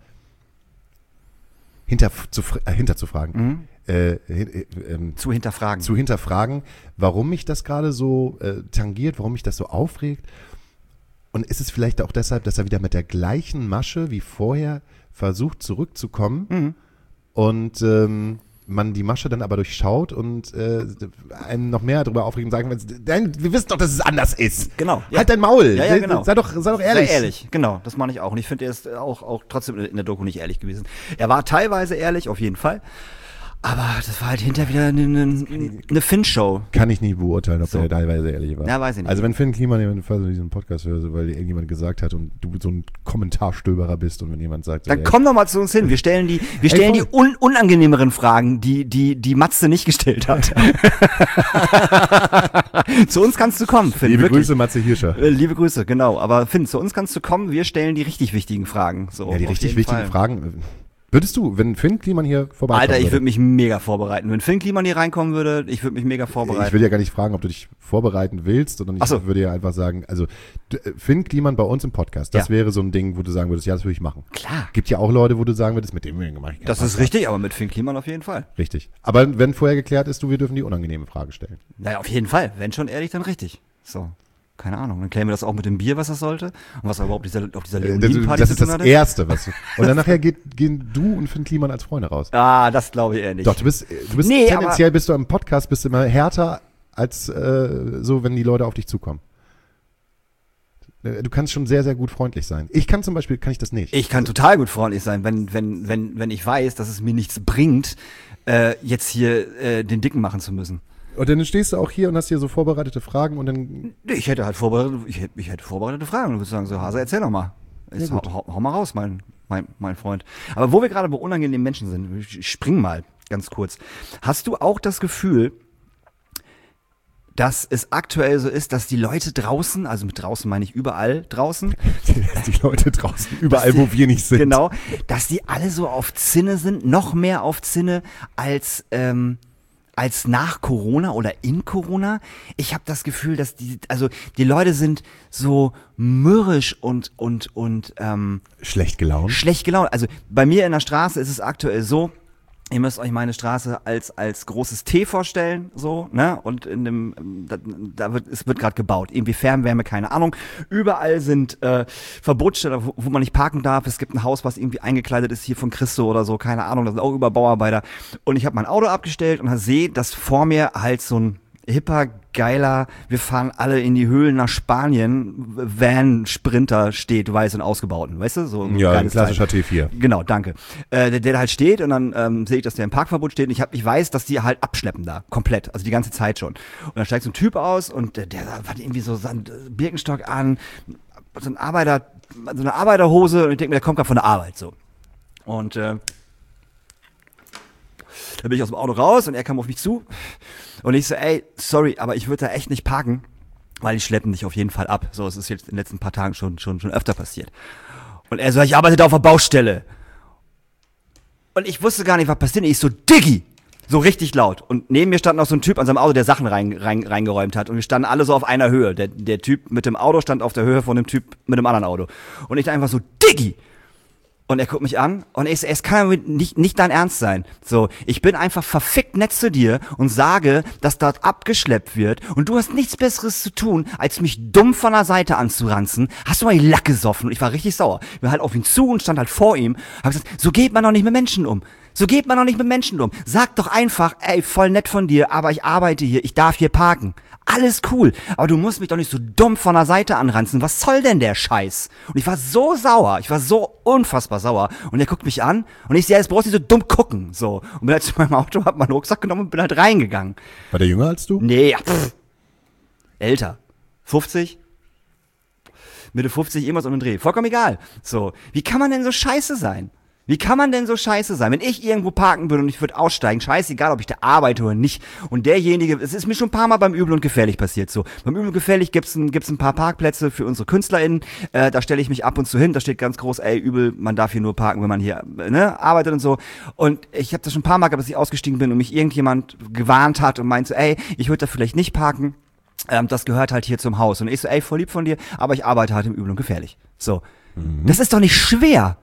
hinter zu, äh, hinterzufragen, Mhm. äh, äh, ähm, Zu hinterfragen. zu hinterfragen, warum mich das gerade so äh, tangiert, warum mich das so aufregt. Und ist es vielleicht auch deshalb, dass er wieder mit der gleichen Masche wie vorher versucht zurückzukommen Mhm. und ähm, man die Masche dann aber durchschaut und äh, einen noch mehr darüber aufregen und sagen, nein, wir wissen doch, dass es anders ist. Genau. Ja. Halt dein Maul. Ja, ja, genau. Sei doch, sei doch ehrlich. Sehr ehrlich, genau, das meine ich auch. Und ich finde, er ist auch, auch trotzdem in der Doku nicht ehrlich gewesen. Er war teilweise ehrlich, auf jeden Fall. Aber das war halt hinterher wieder eine, eine, eine Finn-Show. Kann ich nicht beurteilen, ob So. der teilweise ehrlich war. Ja, weiß ich nicht. Also wenn Finn Kliman jedenfalls diesen Podcast hört, weil irgendjemand gesagt hat und du so ein Kommentarstöberer bist und wenn jemand sagt, so, Dann ey, komm doch mal zu uns hin. Wir stellen die, wir stellen voll. die un unangenehmeren Fragen, die, die, die Matze nicht gestellt hat. Zu uns kannst du kommen, Finn. liebe wirklich. Grüße, Matze Hirscher. Äh, Liebe Grüße, genau. Aber Finn, zu uns kannst du kommen. Wir stellen die richtig wichtigen Fragen. So, Ja, die auf richtig jeden wichtigen Fall. Fragen. Würdest du, wenn Finn Kliman hier vorbeikommen Alter, ich würde, würde mich mega vorbereiten. Wenn Finn Kliman hier reinkommen würde, ich würde mich mega vorbereiten. ich will ja gar nicht fragen, ob du dich vorbereiten willst, sondern ich Ach so. würde ja einfach sagen, also du, äh, Finn Kliman bei uns im Podcast, das Ja. wäre so ein Ding, wo du sagen würdest, ja, das würde ich machen. Klar. Gibt ja auch Leute, wo du sagen würdest, mit dem mache ich keinen Das ist Podcast. richtig, aber mit Finn Kliman auf jeden Fall. Richtig. Aber wenn vorher geklärt ist, du, wir dürfen die unangenehme Frage stellen. Naja, auf jeden Fall. Wenn schon ehrlich, dann richtig. So. Keine Ahnung. Dann klären wir das auch mit dem Bier, was das sollte. Und was er überhaupt dieser, auf dieser Äh, Das, Leoniden-Party das zu ist tun das hatte. Erste, was du, und dann nachher geht, gehen du und Finn Kliman als Freunde raus. Ah, das glaube ich eher nicht. Doch, du bist, du bist Nee, tendenziell bist du im Podcast bist du immer härter als äh, so, wenn die Leute auf dich zukommen. Du kannst schon sehr, sehr gut freundlich sein. Ich kann zum Beispiel, kann ich das nicht. Ich kann total gut freundlich sein, wenn, wenn, wenn, wenn ich weiß, dass es mir nichts bringt, äh, jetzt hier äh, den Dicken machen zu müssen. Und dann stehst du auch hier und hast hier so vorbereitete Fragen und dann, Ich hätte halt vorbereitet, ich hätte, ich hätte vorbereitete Fragen und würde sagen, so Hase, erzähl doch mal. Jetzt Ja, hau, gut. hau, hau mal raus, mein, mein, mein Freund. Aber wo wir gerade bei unangenehmen Menschen sind, ich spring mal ganz kurz. Hast du auch das Gefühl, dass es aktuell so ist, dass die Leute draußen, also mit draußen meine ich überall draußen, die Leute draußen, überall, Dass die- wo wir nicht sind. genau, dass die alle so auf Zinne sind, noch mehr auf Zinne als ähm, als nach Corona oder in Corona. Ich habe das Gefühl, dass die, also die Leute sind so mürrisch und und und ähm, Schlecht gelaunt. schlecht gelaunt. Also bei mir in der Straße ist es aktuell so, ihr müsst euch meine Straße als als großes T vorstellen, so, ne? Und in dem da, da wird es wird gerade gebaut, irgendwie Fernwärme, keine Ahnung. Überall sind äh, Verbotsstellen, wo, wo man nicht parken darf. Es gibt ein Haus, was irgendwie eingekleidet ist hier von Christo oder so, keine Ahnung. Da sind auch über Bauarbeiter. Und ich habe mein Auto abgestellt und sehe, dass vor mir halt so ein hipper, geiler, wir fahren alle in die Höhlen nach Spanien, Van-Sprinter steht, du weißt, und ausgebauten, weißt du? So ein Ja, ein geiles klassischer Teil. T vier. Genau, danke. Äh, der, der da halt steht und dann ähm, sehe ich, dass der im Parkverbot steht und ich, hab, ich weiß, dass die halt abschleppen da, komplett, also die ganze Zeit schon. Und dann steigt so ein Typ aus und der, der hat irgendwie so seinen Birkenstock an, so ein Arbeiter, so eine Arbeiterhose und ich denke mir, der kommt gerade von der Arbeit, so. Und äh, da bin ich aus dem Auto raus und er kam auf mich zu und ich so, ey, sorry, aber ich würde da echt nicht parken, weil die schleppen dich auf jeden Fall ab. So, es ist jetzt in den letzten paar Tagen schon schon schon öfter passiert. Und er so, ich arbeite da auf der Baustelle. Und ich wusste gar nicht, was passiert. Und ich so, Diggi! So richtig laut. Und neben mir stand noch so ein Typ an seinem Auto, der Sachen rein, rein, reingeräumt hat. Und wir standen alle so auf einer Höhe. Der, der Typ mit dem Auto stand auf der Höhe von dem Typ mit dem anderen Auto. Und ich einfach so, Diggi! Und er guckt mich an und ich so, es kann nicht, nicht dein Ernst sein. So, ich bin einfach verfickt nett zu dir und sage, dass dort abgeschleppt wird und du hast nichts Besseres zu tun, als mich dumm von der Seite anzuranzen. Hast du mal die Lack gesoffen? Und ich war richtig sauer. Ich bin halt auf ihn zu und stand halt vor ihm. Hab gesagt, so geht man doch nicht mit Menschen um. So geht man doch nicht mit Menschen um. Sag doch einfach, ey, voll nett von dir, aber ich arbeite hier, ich darf hier parken. Alles cool, aber du musst mich doch nicht so dumm von der Seite anranzen. Was soll denn der Scheiß? Und ich war so sauer, ich war so unfassbar sauer. Und er guckt mich an und ich sehe, jetzt brauchst du nicht so dumm gucken. So. Und bin halt zu meinem Auto, hab meinen Rucksack genommen und bin halt reingegangen. War der jünger als du? Nee, pff. Älter. fünfzig? Mitte fünfzig, irgendwas um den Dreh. Vollkommen egal. So. Wie kann man denn so scheiße sein? Wie kann man denn so scheiße sein? Wenn ich irgendwo parken würde und ich würde aussteigen, scheißegal, ob ich da arbeite oder nicht. Und derjenige, es ist mir schon ein paar Mal beim Übel und Gefährlich passiert so. Beim Übel und Gefährlich gibt's ein, gibt's ein paar Parkplätze für unsere KünstlerInnen. Äh, da stelle ich mich ab und zu hin, da steht ganz groß, ey, Übel, man darf hier nur parken, wenn man hier ne, arbeitet und so. Und ich habe das schon ein paar Mal gehabt, dass ich ausgestiegen bin und mich irgendjemand gewarnt hat und meinte so, ey, ich würde da vielleicht nicht parken. Ähm, das gehört halt hier zum Haus. Und ich so, ey, voll lieb von dir, aber ich arbeite halt im Übel und Gefährlich. So. Mhm. Das ist doch nicht schwer.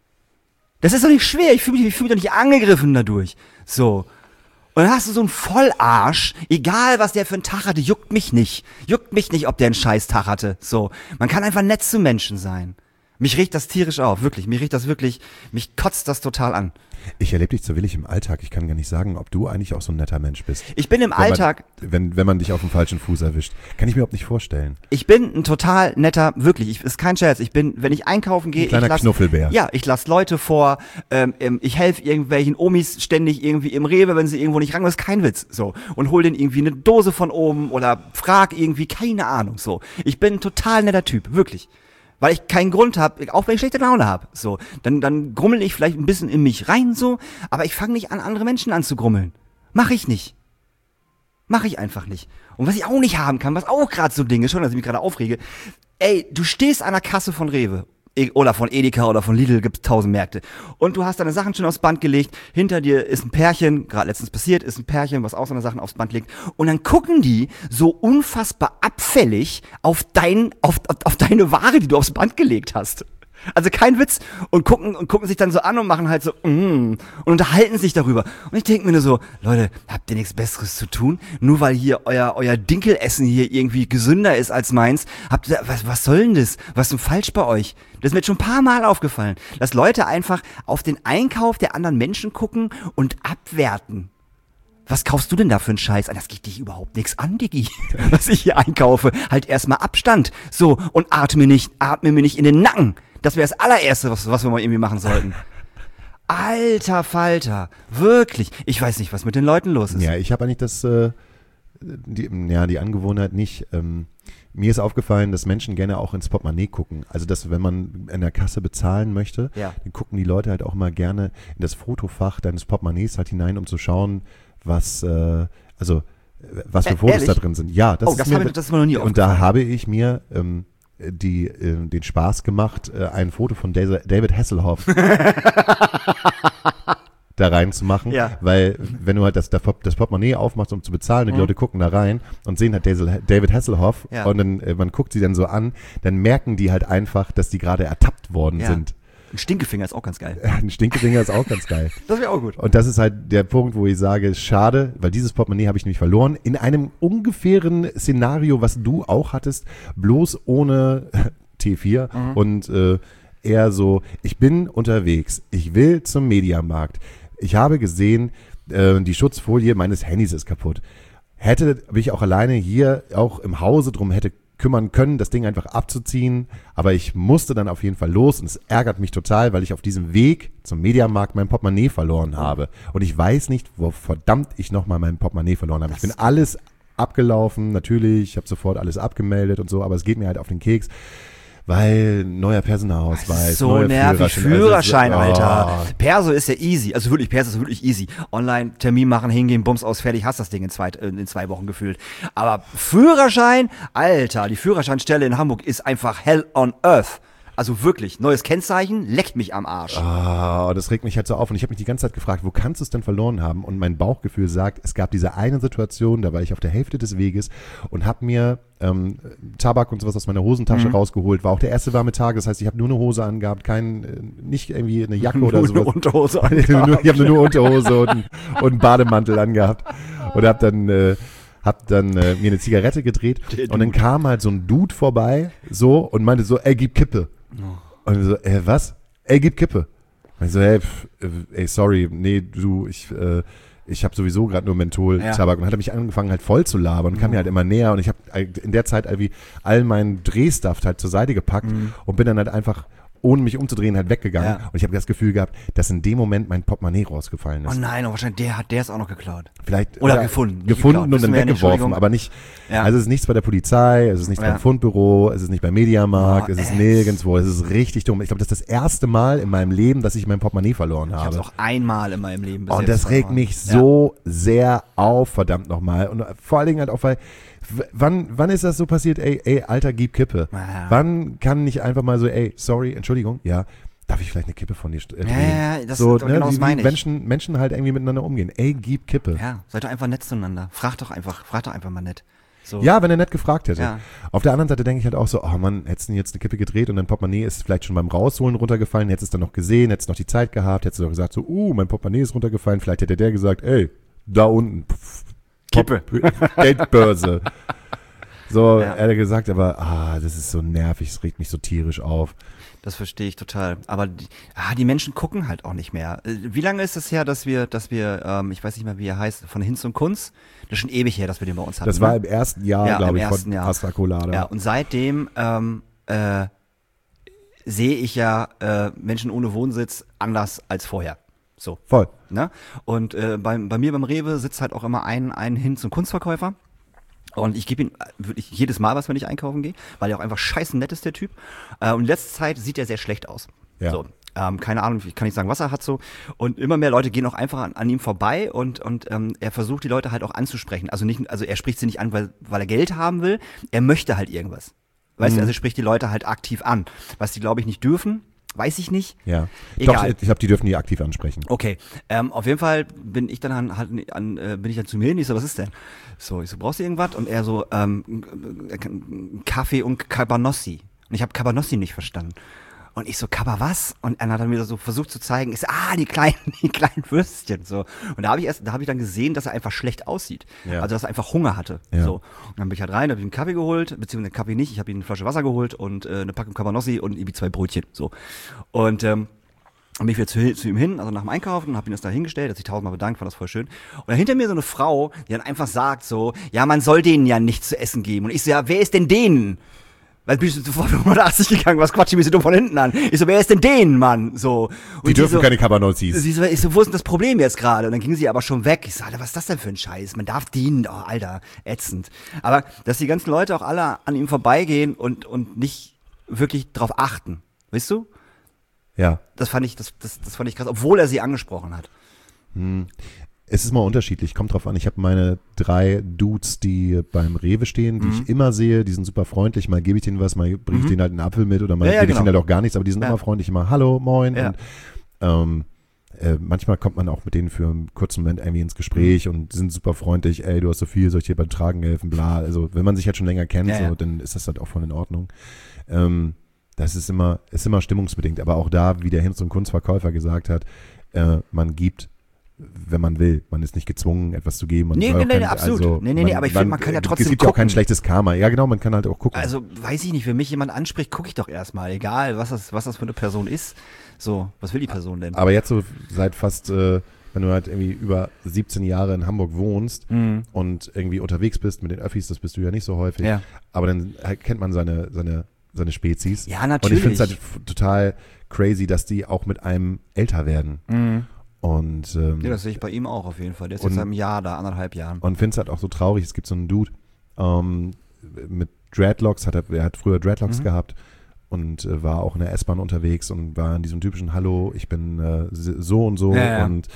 Das ist doch nicht schwer, ich fühle mich, ich fühl mich doch nicht angegriffen dadurch. So. Und dann hast du so einen Vollarsch, egal was der für einen Tag hatte, juckt mich nicht. Juckt mich nicht, ob der einen scheiß Tag hatte. So. Man kann einfach nett zu Menschen sein. Mich riecht das tierisch auf, wirklich. Mich riecht das wirklich, mich kotzt das total an. Ich erlebe dich so willig im Alltag. Ich kann gar nicht sagen, ob du eigentlich auch so ein netter Mensch bist. Ich bin im wenn man, Alltag... Wenn, wenn man dich auf dem falschen Fuß erwischt. Kann ich mir überhaupt nicht vorstellen. Ich bin ein total netter, wirklich, ich, ist kein Scherz. Ich bin, wenn ich einkaufen gehe... Ein kleiner ich lass, Knuffelbär. Ja, ich lasse Leute vor, ähm, ich helfe irgendwelchen Omis ständig irgendwie im Rewe, wenn sie irgendwo nicht rankommen. Das ist kein Witz, so. Und hol denen irgendwie eine Dose von oben oder frag irgendwie, keine Ahnung, so. Ich bin ein total netter Typ, wirklich. Weil ich keinen Grund habe, auch wenn ich schlechte Laune habe, so, dann dann grummel ich vielleicht ein bisschen in mich rein, so, aber ich fange nicht an, andere Menschen anzugrummeln. Mach ich nicht. Mach ich einfach nicht. Und was ich auch nicht haben kann, was auch gerade so ein Ding ist, schon, dass ich mich gerade aufrege, ey, du stehst an der Kasse von Rewe oder von Edeka oder von Lidl, gibt's tausend Märkte. Und du hast deine Sachen schon aufs Band gelegt, hinter dir ist ein Pärchen, gerade letztens passiert, ist ein Pärchen, was auch seine Sachen aufs Band legt. Und dann gucken die so unfassbar abfällig auf dein, auf, auf, auf deine Ware, die du aufs Band gelegt hast. Also kein Witz. Und gucken, und gucken sich dann so an und machen halt so, mm, und unterhalten sich darüber. Und ich denke mir nur so, Leute, habt ihr nichts Besseres zu tun? Nur weil hier euer, euer Dinkelessen hier irgendwie gesünder ist als meins, habt ihr, was, was soll denn das? Was ist denn falsch bei euch? Das ist mir jetzt schon ein paar Mal aufgefallen, dass Leute einfach auf den Einkauf der anderen Menschen gucken und abwerten. Was kaufst du denn da für einen Scheiß? Das geht dich überhaupt nichts an, Diggi, was ich hier einkaufe. Halt erstmal Abstand. So, und atme nicht, atme mir nicht in den Nacken. Das wäre das allererste, was, was wir mal irgendwie machen sollten. Alter Falter, wirklich. Ich weiß nicht, was mit den Leuten los ist. Ja, ich habe eigentlich das, äh, die, ja, die Angewohnheit nicht. Ähm, mir ist aufgefallen, dass Menschen gerne auch ins Portemonnaie gucken. Also, dass wenn man in der Kasse bezahlen möchte, ja. dann gucken die Leute halt auch mal gerne in das Fotofach deines Portemonnaies halt hinein, um zu schauen, was, äh, also, was für Ä- Fotos ehrlich? da drin sind. Ja, das oh, ist das, mir, hab ich, das ist mir noch nie und da aufgefallen. habe ich mir ähm, die, äh, den Spaß gemacht, äh, ein Foto von David David Hasselhoff da reinzumachen, Ja. weil wenn du halt das, das Portemonnaie aufmachst, um zu bezahlen, und die Mhm. Leute gucken da rein und sehen halt David Hasselhoff Ja. und dann, äh, man guckt sie dann so an, dann merken die halt einfach, dass die gerade ertappt worden Ja. sind. Ein Stinkefinger ist auch ganz geil. Ein Stinkefinger ist auch ganz geil. Das wäre auch gut. Und das ist halt der Punkt, wo ich sage, schade, weil dieses Portemonnaie habe ich nämlich verloren. In einem ungefähren Szenario, was du auch hattest, bloß ohne T vier Mhm. und äh, eher so, ich bin unterwegs, ich will zum Mediamarkt. Ich habe gesehen, äh, die Schutzfolie meines Handys ist kaputt. Hätte mich auch alleine hier auch im Hause drum hätte kümmern können, das Ding einfach abzuziehen, aber ich musste dann auf jeden Fall los und es ärgert mich total, weil ich auf diesem Weg zum Mediamarkt mein Portemonnaie verloren habe und ich weiß nicht, wo verdammt ich nochmal mein Portemonnaie verloren habe. Ich bin alles abgelaufen, natürlich, ich habe sofort alles abgemeldet und so, aber es geht mir halt auf den Keks, weil neuer Personalausweis, So neuer nervig, Führerschein, Führerschein, also, Alter. oh. Perso ist ja easy, also wirklich, Perso ist wirklich easy. Online, Termin machen, hingehen, Bums aus, fertig, hast das Ding in zwei, in zwei Wochen gefühlt. Aber Führerschein, Alter, die Führerscheinstelle in Hamburg ist einfach hell on earth. Also wirklich, neues Kennzeichen, leckt mich am Arsch. Ah, das regt mich halt so auf. Und ich habe mich die ganze Zeit gefragt, wo kannst du es denn verloren haben? Und mein Bauchgefühl sagt, es gab diese eine Situation, da war ich auf der Hälfte des Weges und habe mir ähm, Tabak und sowas aus meiner Hosentasche Mhm. rausgeholt. War auch der erste warme Tag, das heißt, ich habe nur eine Hose angehabt, kein, äh, nicht irgendwie eine Jacke oder Nur sowas. eine Unterhose ich angehabt. habe nur eine Unterhose und, einen- und einen Bademantel angehabt. Und habe dann, äh, hab dann äh, mir eine Zigarette gedreht. Der Und dann Dude. kam halt so ein Dude vorbei, so, und meinte so, ey, gib Kippe. Und ich so, ey, was? Ey, gib Kippe. Und ich so, ey, pf, äh, ey, sorry, nee, du, ich, äh, ich habe sowieso gerade nur Menthol-Tabak. Ja. Und hat er mich angefangen halt voll zu labern und kam mir halt immer näher. Und ich habe in der Zeit irgendwie all meinen Drehstuff halt zur Seite gepackt und bin dann halt einfach, ohne mich umzudrehen, halt weggegangen. Ja. Und ich habe das Gefühl gehabt, dass in dem Moment mein Portemonnaie rausgefallen Oh ist. nein, und wahrscheinlich der hat der ist auch noch geklaut. Vielleicht, Oder gefunden, nicht Gefunden geklaut. und Wissen dann wir ja nicht, weggeworfen, Entschuldigung. aber nicht, Ja. also es ist nichts bei der Polizei, es ist nichts Ja. beim Fundbüro, es ist nicht beim Mediamarkt, Oh, es ist ätz. nirgendwo, es ist richtig dumm. Ich glaube, das ist das erste Mal in meinem Leben, dass ich mein Portemonnaie verloren Ich habe habe. es auch einmal in meinem Leben bis Und jetzt das regt verloren. mich so sehr auf, verdammt nochmal. Und vor allen Dingen halt auch, weil, w- wann, wann ist das so passiert, ey, ey, Alter, gib Kippe. Ja. Wann kann nicht einfach mal so, ey, sorry, Entschuldigung, ja, darf ich vielleicht eine Kippe von dir st- äh, Ja, drehen? ja, ja, das- so, genau das wie, wie meine ich. Menschen, Menschen halt irgendwie miteinander umgehen. Ey, gib Kippe. Ja, seid doch einfach nett zueinander. Frag doch einfach, frag doch einfach mal nett. So. Ja, wenn er nett gefragt hätte. Ja. Auf der anderen Seite denke ich halt auch so, oh Mann, hättest du jetzt eine Kippe gedreht und dein Portemonnaie ist vielleicht schon beim Rausholen runtergefallen, hättest es dann noch gesehen, hättest noch die Zeit gehabt, hättest du doch gesagt so, uh, mein Portemonnaie ist runtergefallen, vielleicht hätte der gesagt, ey, da unten, pff, Kippe. Pop- Geldbörse. So, Ja. er hat gesagt, aber ah, das ist so nervig, es regt mich so tierisch auf. Das verstehe ich total. Aber die, ah, die Menschen gucken halt auch nicht mehr. Äh, Wie lange ist es her, dass wir, dass wir, ähm, ich weiß nicht mehr, wie er heißt, von Hinz und Kunz? Das ist schon ewig her, dass wir den bei uns hatten. Das war ne? im ersten Jahr, Ja, glaube im ich, ersten von Jahr. Astra Colada. Ja, und seitdem ähm, äh, sehe ich ja äh, Menschen ohne Wohnsitz anders als vorher. So. Voll. Ne? Und äh, bei, bei mir beim Rewe sitzt halt auch immer ein, ein Hinz- und Kunstverkäufer. Und ich gebe ihm äh, wirklich jedes Mal was, wenn ich einkaufen gehe, weil er auch einfach scheiße nett ist, der Typ. Äh, und in letzter Zeit sieht er sehr schlecht aus. Ja. So. Ähm, keine Ahnung, ich kann nicht sagen, was er hat so. Und immer mehr Leute gehen auch einfach an, an ihm vorbei und, und ähm, er versucht die Leute halt auch anzusprechen. Also nicht, also er spricht sie nicht an, weil, weil er Geld haben will. Er möchte halt irgendwas. Weißt du, also er spricht die Leute halt aktiv an. Was die, glaube ich, nicht dürfen, weiß ich nicht. Ja. Egal. Doch, ich glaube, die dürfen die aktiv ansprechen. Okay, ähm, auf jeden Fall bin ich dann an, halt an, äh, bin ich dann zu mir hin, ich so, was ist denn? So, ich so, brauchst du irgendwas? Und er so, ähm, äh, Kaffee und Cabanossi. Und ich habe Cabanossi nicht verstanden. Und ich so, Kaba was? Und er hat dann wieder so versucht zu zeigen, ich so, ah, die kleinen, die kleinen Würstchen, so. Und da habe ich erst, da habe ich dann gesehen, dass er einfach schlecht aussieht. Ja. Also, dass er einfach Hunger hatte. Ja. So. Und dann bin ich halt rein, habe ich einen Kaffee geholt, beziehungsweise einen Kaffee nicht, ich habe ihm eine Flasche Wasser geholt und äh, eine Packung Cabanossi und irgendwie zwei Brötchen, so. Und, ähm, dann bin ich wieder zu, zu ihm hin, also nach dem Einkaufen, und habe ihn das da hingestellt, hat sich tausendmal bedankt, fand das voll schön. Und dann hinter mir so eine Frau, die dann einfach sagt so, ja, man soll denen ja nichts zu essen geben. Und ich so, ja, wer ist denn denen? Weil bin ich sofort hundertachtzig gegangen, was quatsch ich mich so dumm von hinten an? Ich so, wer ist denn denen, Mann? So. Und Die dürfen so, keine Cabanossis. Sie so, ich so, wo ist denn das Problem jetzt gerade? Und dann ging sie aber schon weg. Ich so, Alter, was ist das denn für ein Scheiß? Man darf dienen, oh, Alter, ätzend. Aber, dass die ganzen Leute auch alle an ihm vorbeigehen und, und nicht wirklich drauf achten. Weißt du? Ja. Das fand ich, das, das, das fand ich krass, obwohl er sie angesprochen hat. Es ist mal unterschiedlich, kommt drauf an. Ich habe meine drei Dudes, die beim Rewe stehen, die Mhm. ich immer sehe, die sind super freundlich. Mal gebe ich denen was, mal bringe ich denen halt einen Apfel mit oder mal Ja, ja, gebe ich genau. denen halt auch gar nichts, aber die sind Ja. immer freundlich, immer Hallo, Moin. Ja. Und ähm, äh, manchmal kommt man auch mit denen für einen kurzen Moment irgendwie ins Gespräch und sind super freundlich. Ey, du hast so viel, soll ich dir beim Tragen helfen, bla. Also wenn man sich halt schon länger kennt, Ja, so, ja. dann ist das halt auch voll in Ordnung. Ähm, das ist immer, ist immer stimmungsbedingt. Aber auch da, wie der Hinz- und Kunstverkäufer gesagt hat, äh, man gibt, wenn man will. Man ist nicht gezwungen, etwas zu geben. Man Nee, soll nee, auch nee, kein- absolut. Also, Nee, nee, nee, aber ich finde, man kann ja trotzdem Es gibt ja auch kein gucken. schlechtes Karma. Ja, genau, man kann halt auch gucken. Also, weiß ich nicht, wenn mich jemand anspricht, gucke ich doch erstmal, egal, was das, was das für eine Person ist. So, was will die Person denn? Aber jetzt so seit fast, äh, wenn du halt irgendwie über siebzehn Jahre in Hamburg wohnst Mhm. und irgendwie unterwegs bist mit den Öffis, das bist du ja nicht so häufig. Ja. Aber dann halt kennt man seine, seine, seine Spezies. Ja, Und natürlich. ich finde es halt f- total crazy, dass die auch mit einem älter werden. Mhm. Und, ähm, Ja, das sehe ich bei ihm auch auf jeden Fall. Der ist Und- jetzt seit einem Jahr da, anderthalb Jahren. Und finde es halt auch so traurig, es gibt so einen Dude ähm, mit Dreadlocks, hat er, er hat früher Dreadlocks Mhm. gehabt und äh, war auch in der S-Bahn unterwegs und war in diesem typischen Hallo, ich bin äh, so und so Ja, ja. und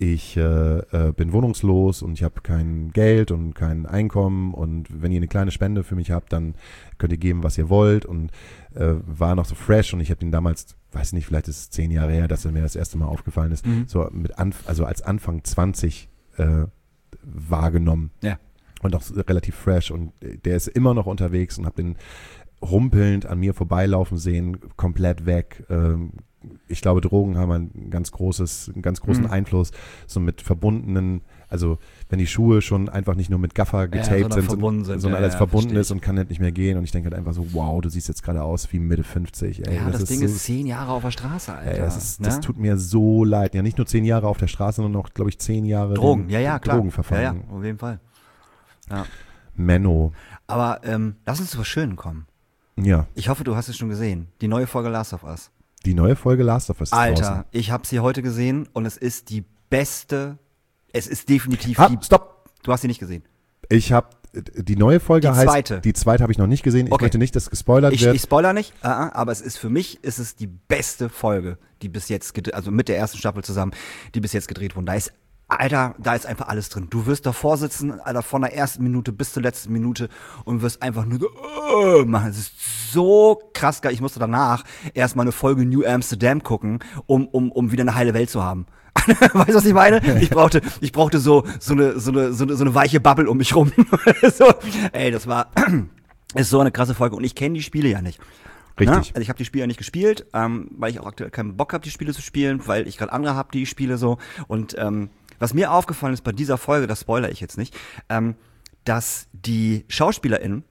ich äh, äh, bin wohnungslos und ich habe kein Geld und kein Einkommen und wenn ihr eine kleine Spende für mich habt, dann könnt ihr geben, was ihr wollt und äh, war noch so fresh und ich habe ihn damals, weiß nicht, vielleicht ist es zehn Jahre her, dass er mir das erste Mal aufgefallen ist, Mhm. so mit Anf- also als Anfang zwanzig äh, wahrgenommen Ja. und auch relativ fresh und der ist immer noch unterwegs und habe den rumpelnd an mir vorbeilaufen sehen, komplett weg. Ähm, ich glaube, Drogen haben ein ganz großes, einen ganz großen Mhm. Einfluss, so mit verbundenen, also wenn die Schuhe schon einfach nicht nur mit Gaffer getaped sondern sind, verbunden sind. sondern Ja, alles ja, verbunden verstehe ist und kann halt nicht mehr gehen und ich denke halt einfach so, wow, du siehst jetzt gerade aus wie Mitte fünfzig. Ey, Ja, das, Ding so, ist zehn Jahre auf der Straße, Alter. ey, das, ist, ne? das tut mir so leid. Ja, nicht nur zehn Jahre auf der Straße, sondern auch, glaube ich, zehn Jahre Drogen, den- ja, ja, klar. Drogen verfangen. Ja, ja, auf jeden Fall. Ja. Menno. Aber ähm, lass uns zu was Schönem kommen. Ja, Ich hoffe, du hast es schon gesehen. Die neue Folge Last of Us. die neue Folge Last of Us ist Alter, draußen. ich habe sie heute gesehen und es ist die beste, es ist definitiv Ah, die, stopp! du hast sie nicht gesehen. Ich habe die neue Folge Die heißt, zweite. die zweite habe ich noch nicht gesehen. Ich Okay. möchte nicht, dass gespoilert Ich, wird. ich spoiler nicht, äh, äh, aber es ist für mich, ist es die beste Folge, die bis jetzt, gedreht, also mit der ersten Staffel zusammen, die bis jetzt gedreht wurde. Da ist, Alter, da ist einfach alles drin. Du wirst davor sitzen, Alter, von der ersten Minute bis zur letzten Minute und wirst einfach nur so, äh, machen. Es ist so krass geil. Ich musste danach erstmal eine Folge New Amsterdam gucken, um, um, um wieder eine heile Welt zu haben. Weißt du, was ich meine? Ich brauchte, ich brauchte so, so eine, so eine, so eine, so eine weiche Bubble um mich rum. so, ey, das war, ist so eine krasse Folge und ich kenne die Spiele ja nicht. Richtig. Ja, also ich habe die Spiele ja nicht gespielt, ähm, weil ich auch aktuell keinen Bock habe, die Spiele zu spielen, weil ich gerade andere habe, die ich spiele so. Und ähm, was mir aufgefallen ist bei dieser Folge, das spoilere ich jetzt nicht, ähm, dass die SchauspielerInnen,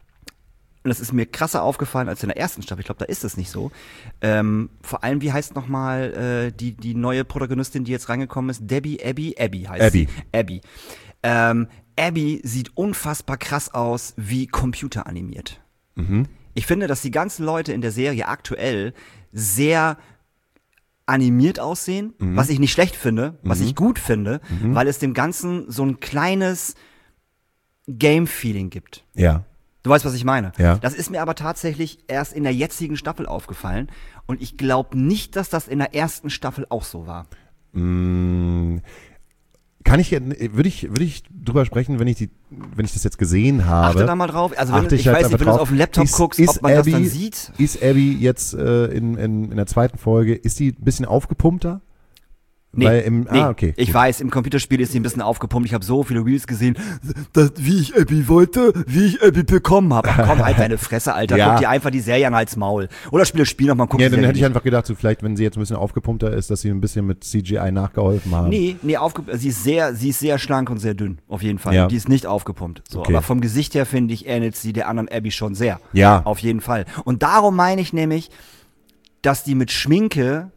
und das ist mir krasser aufgefallen als in der ersten Staffel, ich glaube, da ist es nicht so, ähm, vor allem, wie heißt nochmal äh, die, die neue Protagonistin, die jetzt reingekommen ist, Debbie, Abby, Abby heißt Abby. sie. Abby. Ähm, Abby sieht unfassbar krass aus, wie computeranimiert. Mhm. Ich finde, dass die ganzen Leute in der Serie aktuell sehr animiert aussehen, Mhm. was ich nicht schlecht finde, was Mhm. ich gut finde, Mhm. weil es dem Ganzen so ein kleines Game-Feeling gibt. Ja. Du weißt, was ich meine. Ja. Das ist mir aber tatsächlich erst in der jetzigen Staffel aufgefallen und ich glaube nicht, dass das in der ersten Staffel auch so war. Mm, Kann ich, würde ich, würde ich drüber sprechen, wenn ich die, wenn ich das jetzt gesehen habe? Achte da mal drauf. Also wenn Achte du, ich ich halt weiß nicht, einfach wenn du es drauf. auf dem Laptop Ist- guckst, ist ob man Abby- das dann sieht. Ist Abby jetzt äh, in, in, in der zweiten Folge, ist die ein bisschen aufgepumpter? Nee, Weil im, nee. ah, okay. Ich gut. weiß, im Computerspiel ist sie ein bisschen aufgepumpt. Ich habe so viele Reels gesehen, das, wie ich Abby wollte, wie ich Abby bekommen habe. Ach komm, halt deine Fresse, Alter. Ja. Guck dir einfach die Serie an als Maul. Oder spiel das Spiel nochmal, guck Ja, die dann Serie hätte ich nicht. einfach gedacht, so vielleicht, wenn sie jetzt ein bisschen aufgepumpter ist, dass sie ein bisschen mit C G I nachgeholfen haben. Nee, nee, aufge sie ist sehr, sie ist sehr schlank und sehr dünn, auf jeden Fall. Ja. Die ist nicht aufgepumpt. So, Okay. aber vom Gesicht her, finde ich, ähnelt sie der anderen Abby schon sehr. Ja. Auf jeden Fall. Und darum meine ich nämlich, dass die mit Schminke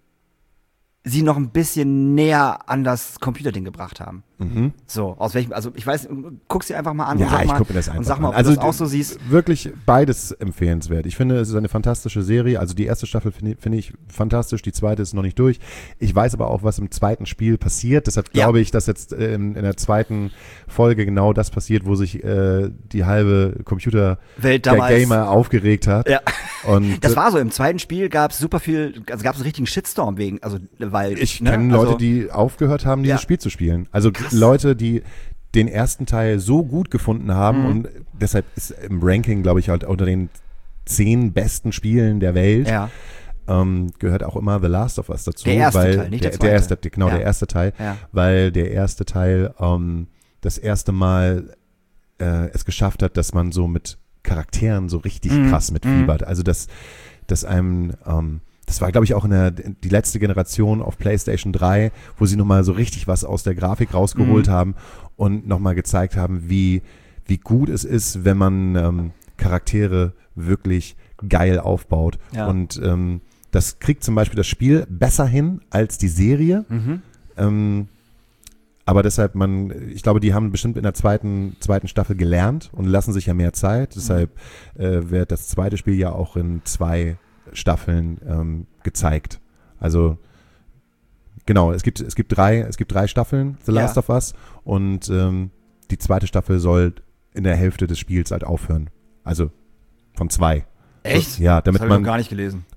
sie noch ein bisschen näher an das Computerding gebracht haben. Mhm. So, aus welchem, also ich weiß, guck sie einfach mal an Ja, und sag ich mal, gucke mir das einfach und sag mal, ob an. Also du das auch so siehst. wirklich beides empfehlenswert. Ich finde, es ist eine fantastische Serie. Also die erste Staffel finde finde ich fantastisch, die zweite ist noch nicht durch. Ich weiß aber auch, was im zweiten Spiel passiert. Deshalb Ja. glaube ich, dass jetzt äh, in, in der zweiten Folge genau das passiert, wo sich äh, die halbe Computer Welt der damals. Gamer aufgeregt hat. Ja. Und Das äh, war so, im zweiten Spiel gab es super viel, also gab es einen richtigen Shitstorm wegen, also weil ich ne, kenne also, Leute, die aufgehört haben, dieses Ja. Spiel zu spielen. Also Krass. Leute, die den ersten Teil so gut gefunden haben Mhm. und deshalb ist im Ranking, glaube ich, halt unter den zehn besten Spielen der Welt ja, ähm, gehört auch immer The Last of Us dazu. Der erste weil Teil, nicht der der, zweite. erste, genau, Ja. der erste Teil, ja. weil der erste Teil ähm, das erste Mal äh, es geschafft hat, dass man so mit Charakteren so richtig Mhm. krass mitfiebert. Also dass, dass einem ähm, das war, glaube ich, auch in der, die letzte Generation auf PlayStation drei, wo sie nochmal so richtig was aus der Grafik rausgeholt Mhm. haben und nochmal gezeigt haben, wie, wie gut es ist, wenn man ähm, Charaktere wirklich geil aufbaut. Ja. Und ähm, das kriegt zum Beispiel das Spiel besser hin als die Serie. Mhm. Ähm, aber deshalb, man, ich glaube, die haben bestimmt in der zweiten, zweiten Staffel gelernt und lassen sich ja mehr Zeit. Deshalb äh, wird das zweite Spiel ja auch in zwei Staffeln ähm, gezeigt. Also genau, es gibt, es gibt drei, es gibt drei Staffeln, The Last Ja. of Us, und ähm, die zweite Staffel soll in der Hälfte des Spiels halt aufhören. Also von zwei. Echt? So, ja, damit das habe ich man noch gar nicht gelesen.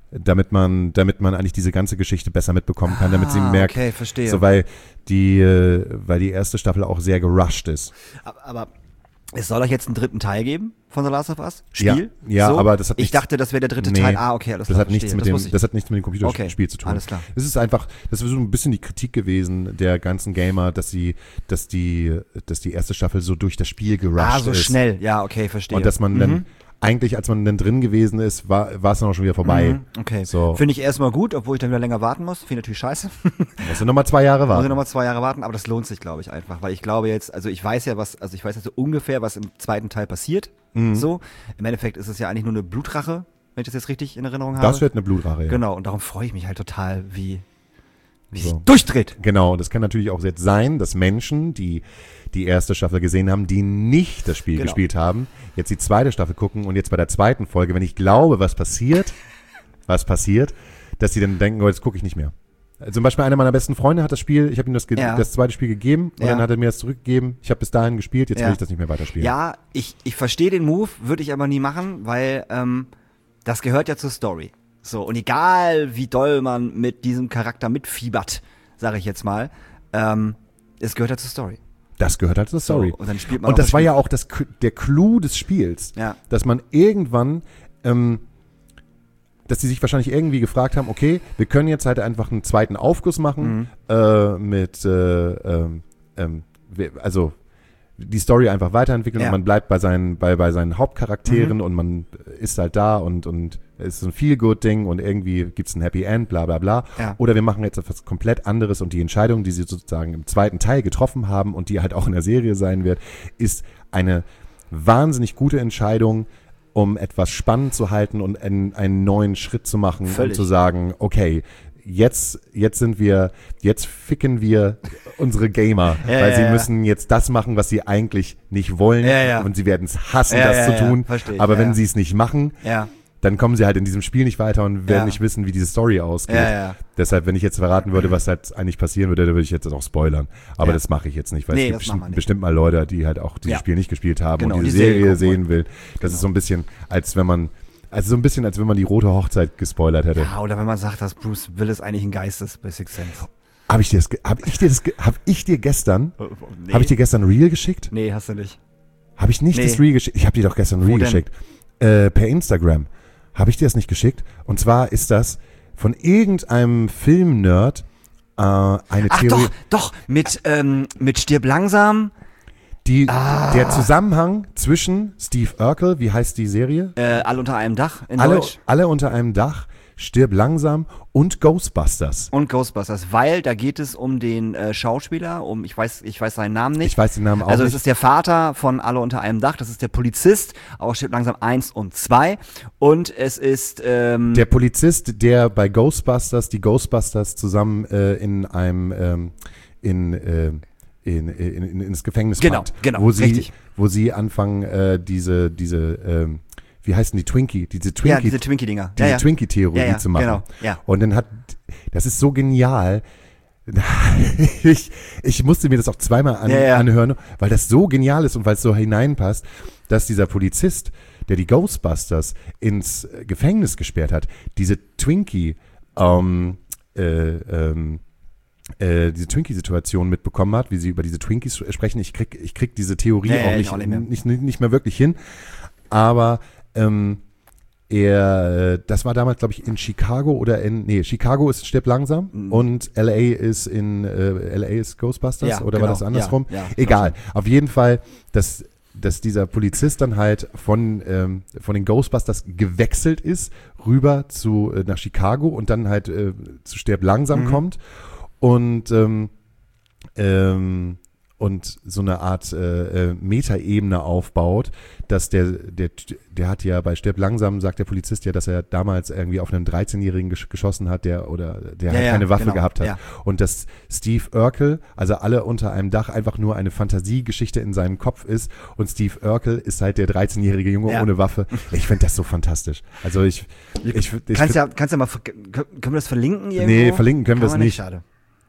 damit man, damit man eigentlich diese ganze Geschichte besser mitbekommen kann, damit sie merkt, okay, verstehe. so weil die, äh, weil die erste Staffel auch sehr gerusht ist. Aber, aber es soll euch jetzt einen dritten Teil geben von The Last of Us? Spiel? Ja, ja so? aber das hat Ich nichts, dachte, das wäre der dritte nee, Teil. Ah, okay, alles das klar. hat nichts verstehe. mit das dem, wusste ich. das hat nichts mit dem Computerspiel Okay, zu tun. alles klar. Es ist einfach, das ist so ein bisschen die Kritik gewesen der ganzen Gamer, dass sie, dass die, dass die erste Staffel so durch das Spiel gerusht Ah, so ist. schnell. Ja, okay, verstehe. Und dass man mhm. dann, eigentlich, als man dann drin gewesen ist, war, war es dann auch schon wieder vorbei. Mhm, okay. So. Finde ich erstmal gut, obwohl ich dann wieder länger warten muss. Finde ich natürlich scheiße. Musst du nochmal zwei Jahre Muss ich warten. nochmal zwei Jahre warten, aber das lohnt sich, glaube ich, einfach. Weil ich glaube jetzt, also ich weiß ja, was, also ich weiß ja so ungefähr, was im zweiten Teil passiert. Mhm. So. Im Endeffekt ist es ja eigentlich nur eine Blutrache, wenn ich das jetzt richtig in Erinnerung habe. Das wird eine Blutrache, ja. Genau, und darum freue ich mich halt total, wie, wie So. sich durchdreht. Genau, und es kann natürlich auch jetzt sein, dass Menschen, die die erste Staffel gesehen haben, die nicht das Spiel Genau. gespielt haben, jetzt die zweite Staffel gucken und jetzt bei der zweiten Folge, wenn ich glaube, was passiert, was passiert, dass sie dann denken, oh, jetzt gucke ich nicht mehr. Zum Beispiel einer meiner besten Freunde hat das Spiel, ich habe ihm das, ge- Ja. das zweite Spiel gegeben und Ja. dann hat er mir das zurückgegeben. Ich habe bis dahin gespielt, jetzt Ja. will ich das nicht mehr weiterspielen. Ja, ich, ich verstehe den Move, würde ich aber nie machen, weil ähm, das gehört ja zur Story. So, und egal wie doll man mit diesem Charakter mitfiebert, sage ich jetzt mal, ähm, es gehört ja zur Story. Das gehört halt zur Story. So, und dann spielt man Und auch das das war Spiel. ja auch das, der Clou des Spiels, Ja. dass man irgendwann, ähm, dass die sich wahrscheinlich irgendwie gefragt haben, okay, wir können jetzt halt einfach einen zweiten Aufguss machen Mhm. äh, mit, äh, ähm, ähm, wir- also die Story einfach weiterentwickeln Ja. und man bleibt bei seinen, bei, bei seinen Hauptcharakteren Mhm. und man ist halt da und, und es ist so ein Feel-Good-Ding und irgendwie gibt es ein Happy End, bla bla bla. Ja. Oder wir machen jetzt etwas komplett anderes und die Entscheidung, die sie sozusagen im zweiten Teil getroffen haben und die halt auch in der Serie sein wird, ist eine wahnsinnig gute Entscheidung, um etwas spannend zu halten und einen, einen neuen Schritt zu machen Völlig. und zu sagen, okay, jetzt, jetzt sind wir, jetzt ficken wir unsere Gamer, Ja, weil ja, sie ja. müssen jetzt das machen, was sie eigentlich nicht wollen Ja, ja. und sie werden es hassen, Ja, das ja, zu ja, tun, verstehe ich, aber ja, wenn ja. sie es nicht machen, Ja, dann kommen sie halt in diesem Spiel nicht weiter und werden Ja. nicht wissen, wie diese Story ausgeht. Ja, ja. Deshalb, wenn ich jetzt verraten würde, was halt eigentlich passieren würde, dann würde ich jetzt auch spoilern. Aber Ja. das mache ich jetzt nicht, weil Nee, es das gibt machen wir bestimmt, nicht. bestimmt mal Leute, die halt auch dieses Ja. Spiel nicht gespielt haben Genau, und diese die Serie Serie gucken sehen will. Das Genau. ist so ein bisschen, als wenn man, also so ein bisschen, als wenn man die rote Hochzeit gespoilert hätte. ja, oder wenn man sagt, dass Bruce Willis eigentlich ein Geist ist bei Sixth Sense. Habe ich dir das, ge- hab ich dir das, ge- hab ich dir gestern, Nee. habe ich dir gestern ein Reel geschickt? Nee, hast du nicht. Habe ich nicht Nee. das Reel geschickt? Ich habe dir doch gestern ein Wo Reel denn? geschickt. Äh, per Instagram. Habe ich dir das nicht geschickt? Und zwar ist das von irgendeinem Film-Nerd äh, eine Ach Theorie, doch, doch, mit, ähm, mit Stirb langsam, die, Ah. der Zusammenhang zwischen Steve Urkel, wie heißt die Serie? äh, All unter einem Dach in Alle, Deutsch. alle unter einem Dach, Stirb langsam und Ghostbusters. Und Ghostbusters, weil da geht es um den äh, Schauspieler, um, ich weiß, ich weiß seinen Namen nicht. Ich weiß den Namen auch Also es nicht. ist der Vater von Alle unter einem Dach, das ist der Polizist, auch Stirb langsam eins und zwei. Und es ist, ähm, Der Polizist, der bei Ghostbusters, die Ghostbusters zusammen äh, in einem, ähm, in, äh, in, in, in, ins Gefängnis Genau, packt, genau, wo sie, richtig. wo sie anfangen, äh, diese, diese, ähm, wie heißen die, Twinkie, diese Twinkie, ja, diese Twinkie-Dinger. diese ja, ja. Twinkie-Theorie Ja, ja, zu machen. genau, ja. Und dann hat, das ist so genial. ich, ich musste mir das auch zweimal an, Ja, ja. anhören, weil das so genial ist und weil es so hineinpasst, dass dieser Polizist, der die Ghostbusters ins äh, Gefängnis gesperrt hat, diese Twinkie, ähm, äh, ähm, äh, diese Twinkie-Situation mitbekommen hat, wie sie über diese Twinkies sprechen. Ich krieg, ich krieg diese Theorie Ja, ja, auch, ich nicht, auch nicht mehr. nicht, nicht, nicht mehr wirklich hin. Aber ähm, er, äh, das war damals, glaube ich, in Chicago oder in, nee, Chicago ist Stirb langsam Mhm. und L A ist in, äh, L A ist Ghostbusters Ja, oder genau. war das andersrum? Ja, ja, Egal. Auf jeden Fall, dass, dass dieser Polizist dann halt von, ähm, von den Ghostbusters gewechselt ist, rüber zu, äh, nach Chicago und dann halt äh, zu Stirb langsam Mhm. kommt und, ähm, ähm, und so eine Art äh, äh, Metaebene aufbaut, dass der, der, der hat ja bei Stirb langsam, sagt der Polizist ja, dass er damals irgendwie auf einen dreizehnjährigen gesch- geschossen hat, der oder der Ja, halt ja, keine Waffe genau, gehabt hat. ja. Und dass Steve Urkel, also alle unter einem Dach, einfach nur eine Fantasiegeschichte in seinem Kopf ist und Steve Urkel ist halt der dreizehnjährige Junge Ja. ohne Waffe. Ich finde das so fantastisch. Also ich, ich, ich, kannst ja, kannst ja mal, ver- können wir das verlinken irgendwo? Nee, verlinken können Kann wir es man nicht. Schade.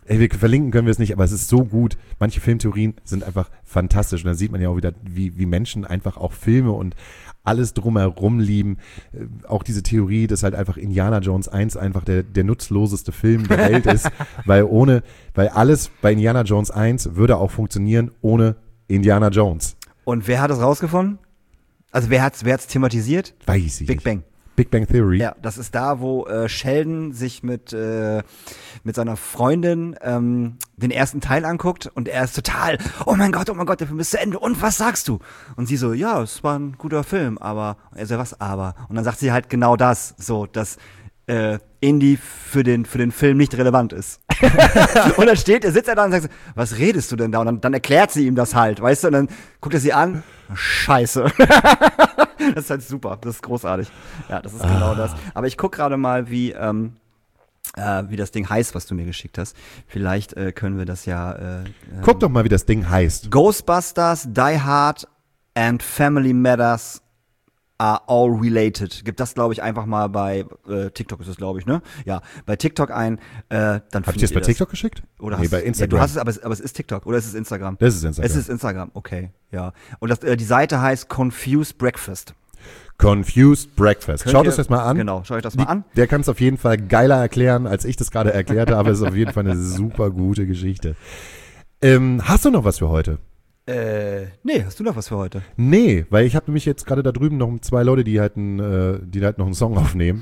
Ey, wir verlinken können wir es nicht, aber es ist so gut. Manche Filmtheorien sind einfach fantastisch. Und da sieht man ja auch wieder, wie, wie Menschen einfach auch Filme und alles drumherum lieben. Äh, auch diese Theorie, dass halt einfach Indiana Jones eins einfach der, der nutzloseste Film der Welt ist, weil ohne, weil alles bei Indiana Jones eins würde auch funktionieren ohne Indiana Jones. Und wer hat es rausgefunden? Also wer hat's, wer hat's thematisiert? Weiß ich Big nicht. Bang. Big Bang Theory. Ja, das ist da, wo äh, Sheldon sich mit, äh, mit seiner Freundin ähm, den ersten Teil anguckt und er ist total, oh mein Gott, oh mein Gott, der Film ist zu Ende und was sagst du? Und sie so, ja, es war ein guter Film, aber, er so, was aber? Und dann sagt sie halt genau das, so, dass äh, Indy für den, für den Film nicht relevant ist. Und dann steht, er sitzt er da und sagt so, was redest du denn da? Und dann, dann erklärt sie ihm das halt, weißt du, und dann guckt er sie an, scheiße. Das ist halt super, das ist großartig. Ja, das ist ah. genau das. Aber ich gucke gerade mal, wie, ähm, äh, wie das Ding heißt, was du mir geschickt hast. Vielleicht äh, können wir das ja äh, Guck ähm, doch mal, wie das Ding heißt. Ghostbusters, Die Hard and Family Matters are all related. Gibt das, glaube ich, einfach mal bei äh, TikTok ist es, glaube ich, ne? Ja, bei TikTok ein. Äh, dann Hab ich das bei TikTok das. geschickt? Oder nee, hast, bei Instagram. Ja, du hast es, aber es, aber es ist TikTok oder ist es Instagram? Das ist Instagram. Es ist Instagram, okay, ja. Und das, äh, die Seite heißt Confused Breakfast. Confused Breakfast. Könnt Schaut ihr, euch das mal an. Genau, schaut euch das mal an. Der kann es auf jeden Fall geiler erklären, als ich das gerade erklärt habe. Es ist auf jeden Fall eine super gute Geschichte. Ähm, hast du noch was für heute? Äh, nee, hast du noch was für heute? Nee, weil ich habe nämlich jetzt gerade da drüben noch zwei Leute, die halt, ein, äh, die halt noch einen Song aufnehmen.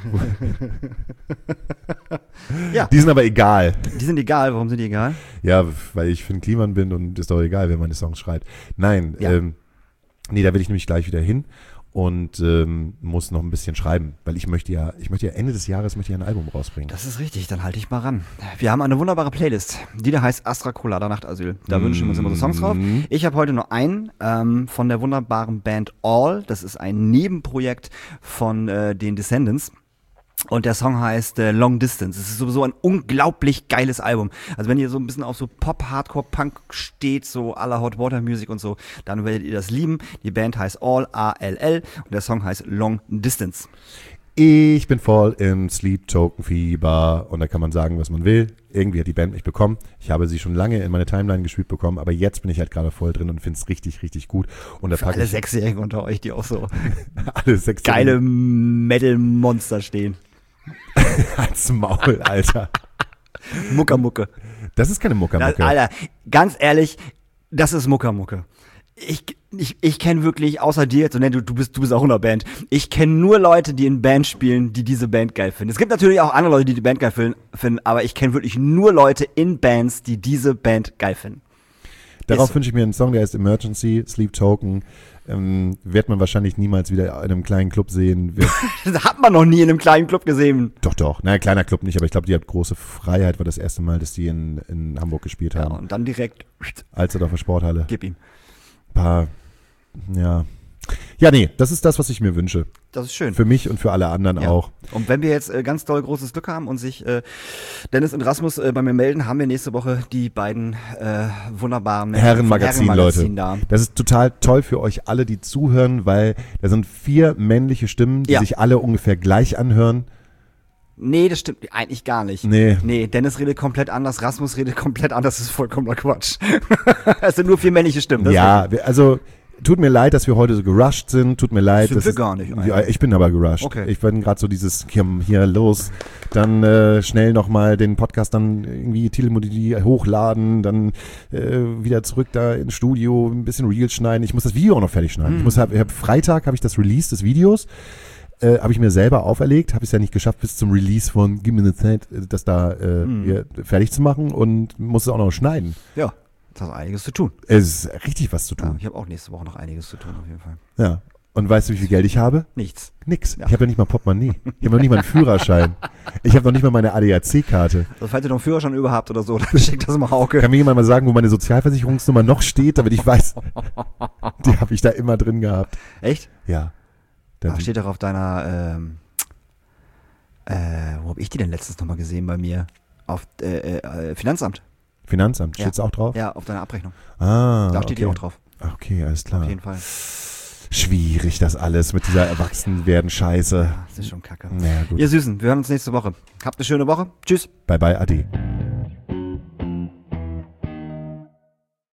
Ja. Die sind aber egal. Die sind egal, warum sind die egal? Ja, weil ich Finn Kliman bin und ist doch egal, wer meine Songs schreibt. Nein, ja. ähm, nee, da will ich nämlich gleich wieder hin und ähm, muss noch ein bisschen schreiben, weil ich möchte ja, ich möchte ja Ende des Jahres möchte ich ein Album rausbringen. Das ist richtig, dann halte ich mal ran. Wir haben eine wunderbare Playlist, die da heißt Astra Colada Nachtasyl. Da mm. wünschen wir uns immer so Songs drauf. Ich habe heute nur einen ähm, von der wunderbaren Band All. Das ist ein Nebenprojekt von äh, den Descendants. Und der Song heißt äh, Long Distance. Es ist sowieso ein unglaublich geiles Album. Also wenn ihr so ein bisschen auf so Pop, Hardcore, Punk steht, so à la Hot Water Music und so, dann werdet ihr das lieben. Die Band heißt All, A L L und der Song heißt Long Distance. Ich bin voll im Sleep-Token-Fieber und da kann man sagen, was man will. Irgendwie hat die Band mich bekommen. Ich habe sie schon lange in meine Timeline gespielt bekommen, aber jetzt bin ich halt gerade voll drin und finde es richtig, richtig gut. Und da Für alle Sechsjährigen unter euch, die auch so alle geile Metal-Monster stehen. Als Maul, Alter. Muckermucke. Das ist keine Muckermucke. Alter, ganz ehrlich, das ist Muckermucke. Ich, ich, ich kenne wirklich, außer dir jetzt, und du, du bist, du bist auch in der Band, ich kenne nur Leute, die in Band spielen, die diese Band geil finden. Es gibt natürlich auch andere Leute, die die Band geil finden, aber ich kenne wirklich nur Leute in Bands, die diese Band geil finden. Darauf so. wünsche ich mir einen Song, der heißt Emergency, Sleep Token. Ähm, wird man wahrscheinlich niemals wieder in einem kleinen Club sehen. Das hat man noch nie in einem kleinen Club gesehen. Doch, doch. Naja, kleiner Club nicht, aber ich glaube, die hat große Freiheit, war das erste Mal, dass die in, in Hamburg gespielt haben. Ja, und dann direkt Alsterdorfer auf der Sporthalle. Gib ihm. Paar, ja. Ja, nee, das ist das, was ich mir wünsche. Das ist schön. Für mich und für alle anderen ja. auch. Und wenn wir jetzt äh, ganz doll großes Glück haben und sich äh, Dennis und Rasmus äh, bei mir melden, haben wir nächste Woche die beiden äh, wunderbaren Herrenmagazin, Herrenmagazin Leute. Da. Das ist total toll für euch alle, die zuhören, weil da sind vier männliche Stimmen, die ja. sich alle ungefähr gleich anhören. Nee, das stimmt eigentlich gar nicht. Nee. Nee, Dennis redet komplett anders, Rasmus redet komplett anders, das ist vollkommener Quatsch. Es sind nur vier männliche Stimmen. Das ja, also tut mir leid, dass wir heute so gerusht sind. Tut mir leid. Sind das wir ist, gar nicht. Eigentlich. Ja, ich bin aber gerusht. Okay. Ich bin gerade so dieses, hier, hier los, dann äh, schnell nochmal den Podcast dann irgendwie Telemodelie hochladen, dann äh, wieder zurück da ins Studio, ein bisschen Reels schneiden. Ich muss das Video auch noch fertig schneiden. Hm. Ich muss, hab, hab, Freitag habe ich das Release des Videos. Äh, habe ich mir selber auferlegt, habe ich es ja nicht geschafft bis zum Release von Give Me the Zeit, das da äh, hm. hier fertig zu machen und muss es auch noch schneiden. Ja. Das hat einiges zu tun. Es ist richtig was zu tun. Ja, ich habe auch nächste Woche noch einiges zu tun, auf jeden Fall. Ja. Und weißt du, wie viel Geld ich habe? Nichts. Nix. Ja. Ich habe ja nicht mal Portemonnaie. Ich habe noch nicht mal einen Führerschein. Ich habe noch nicht mal meine A D A C-Karte. Also falls ihr noch einen Führerschein über habt oder so, dann schickt das mal Hauke. Kann mir jemand mal sagen, wo meine Sozialversicherungsnummer noch steht, damit ich weiß, die habe ich da immer drin gehabt. Echt? Ja. Ach, steht doch auf deiner, ähm, äh, wo habe ich die denn letztens nochmal gesehen bei mir? Auf äh, äh, Finanzamt. Finanzamt, ja. steht's auch drauf? Ja, auf deiner Abrechnung. Ah, da steht okay. die auch drauf. Okay, alles klar. Auf jeden Fall. Schwierig das alles mit dieser Erwachsenwerden-Scheiße. Ja, das ist schon kacke. Naja, gut. Ihr Süßen, wir hören uns nächste Woche. Habt eine schöne Woche. Tschüss. Bye bye, Ade.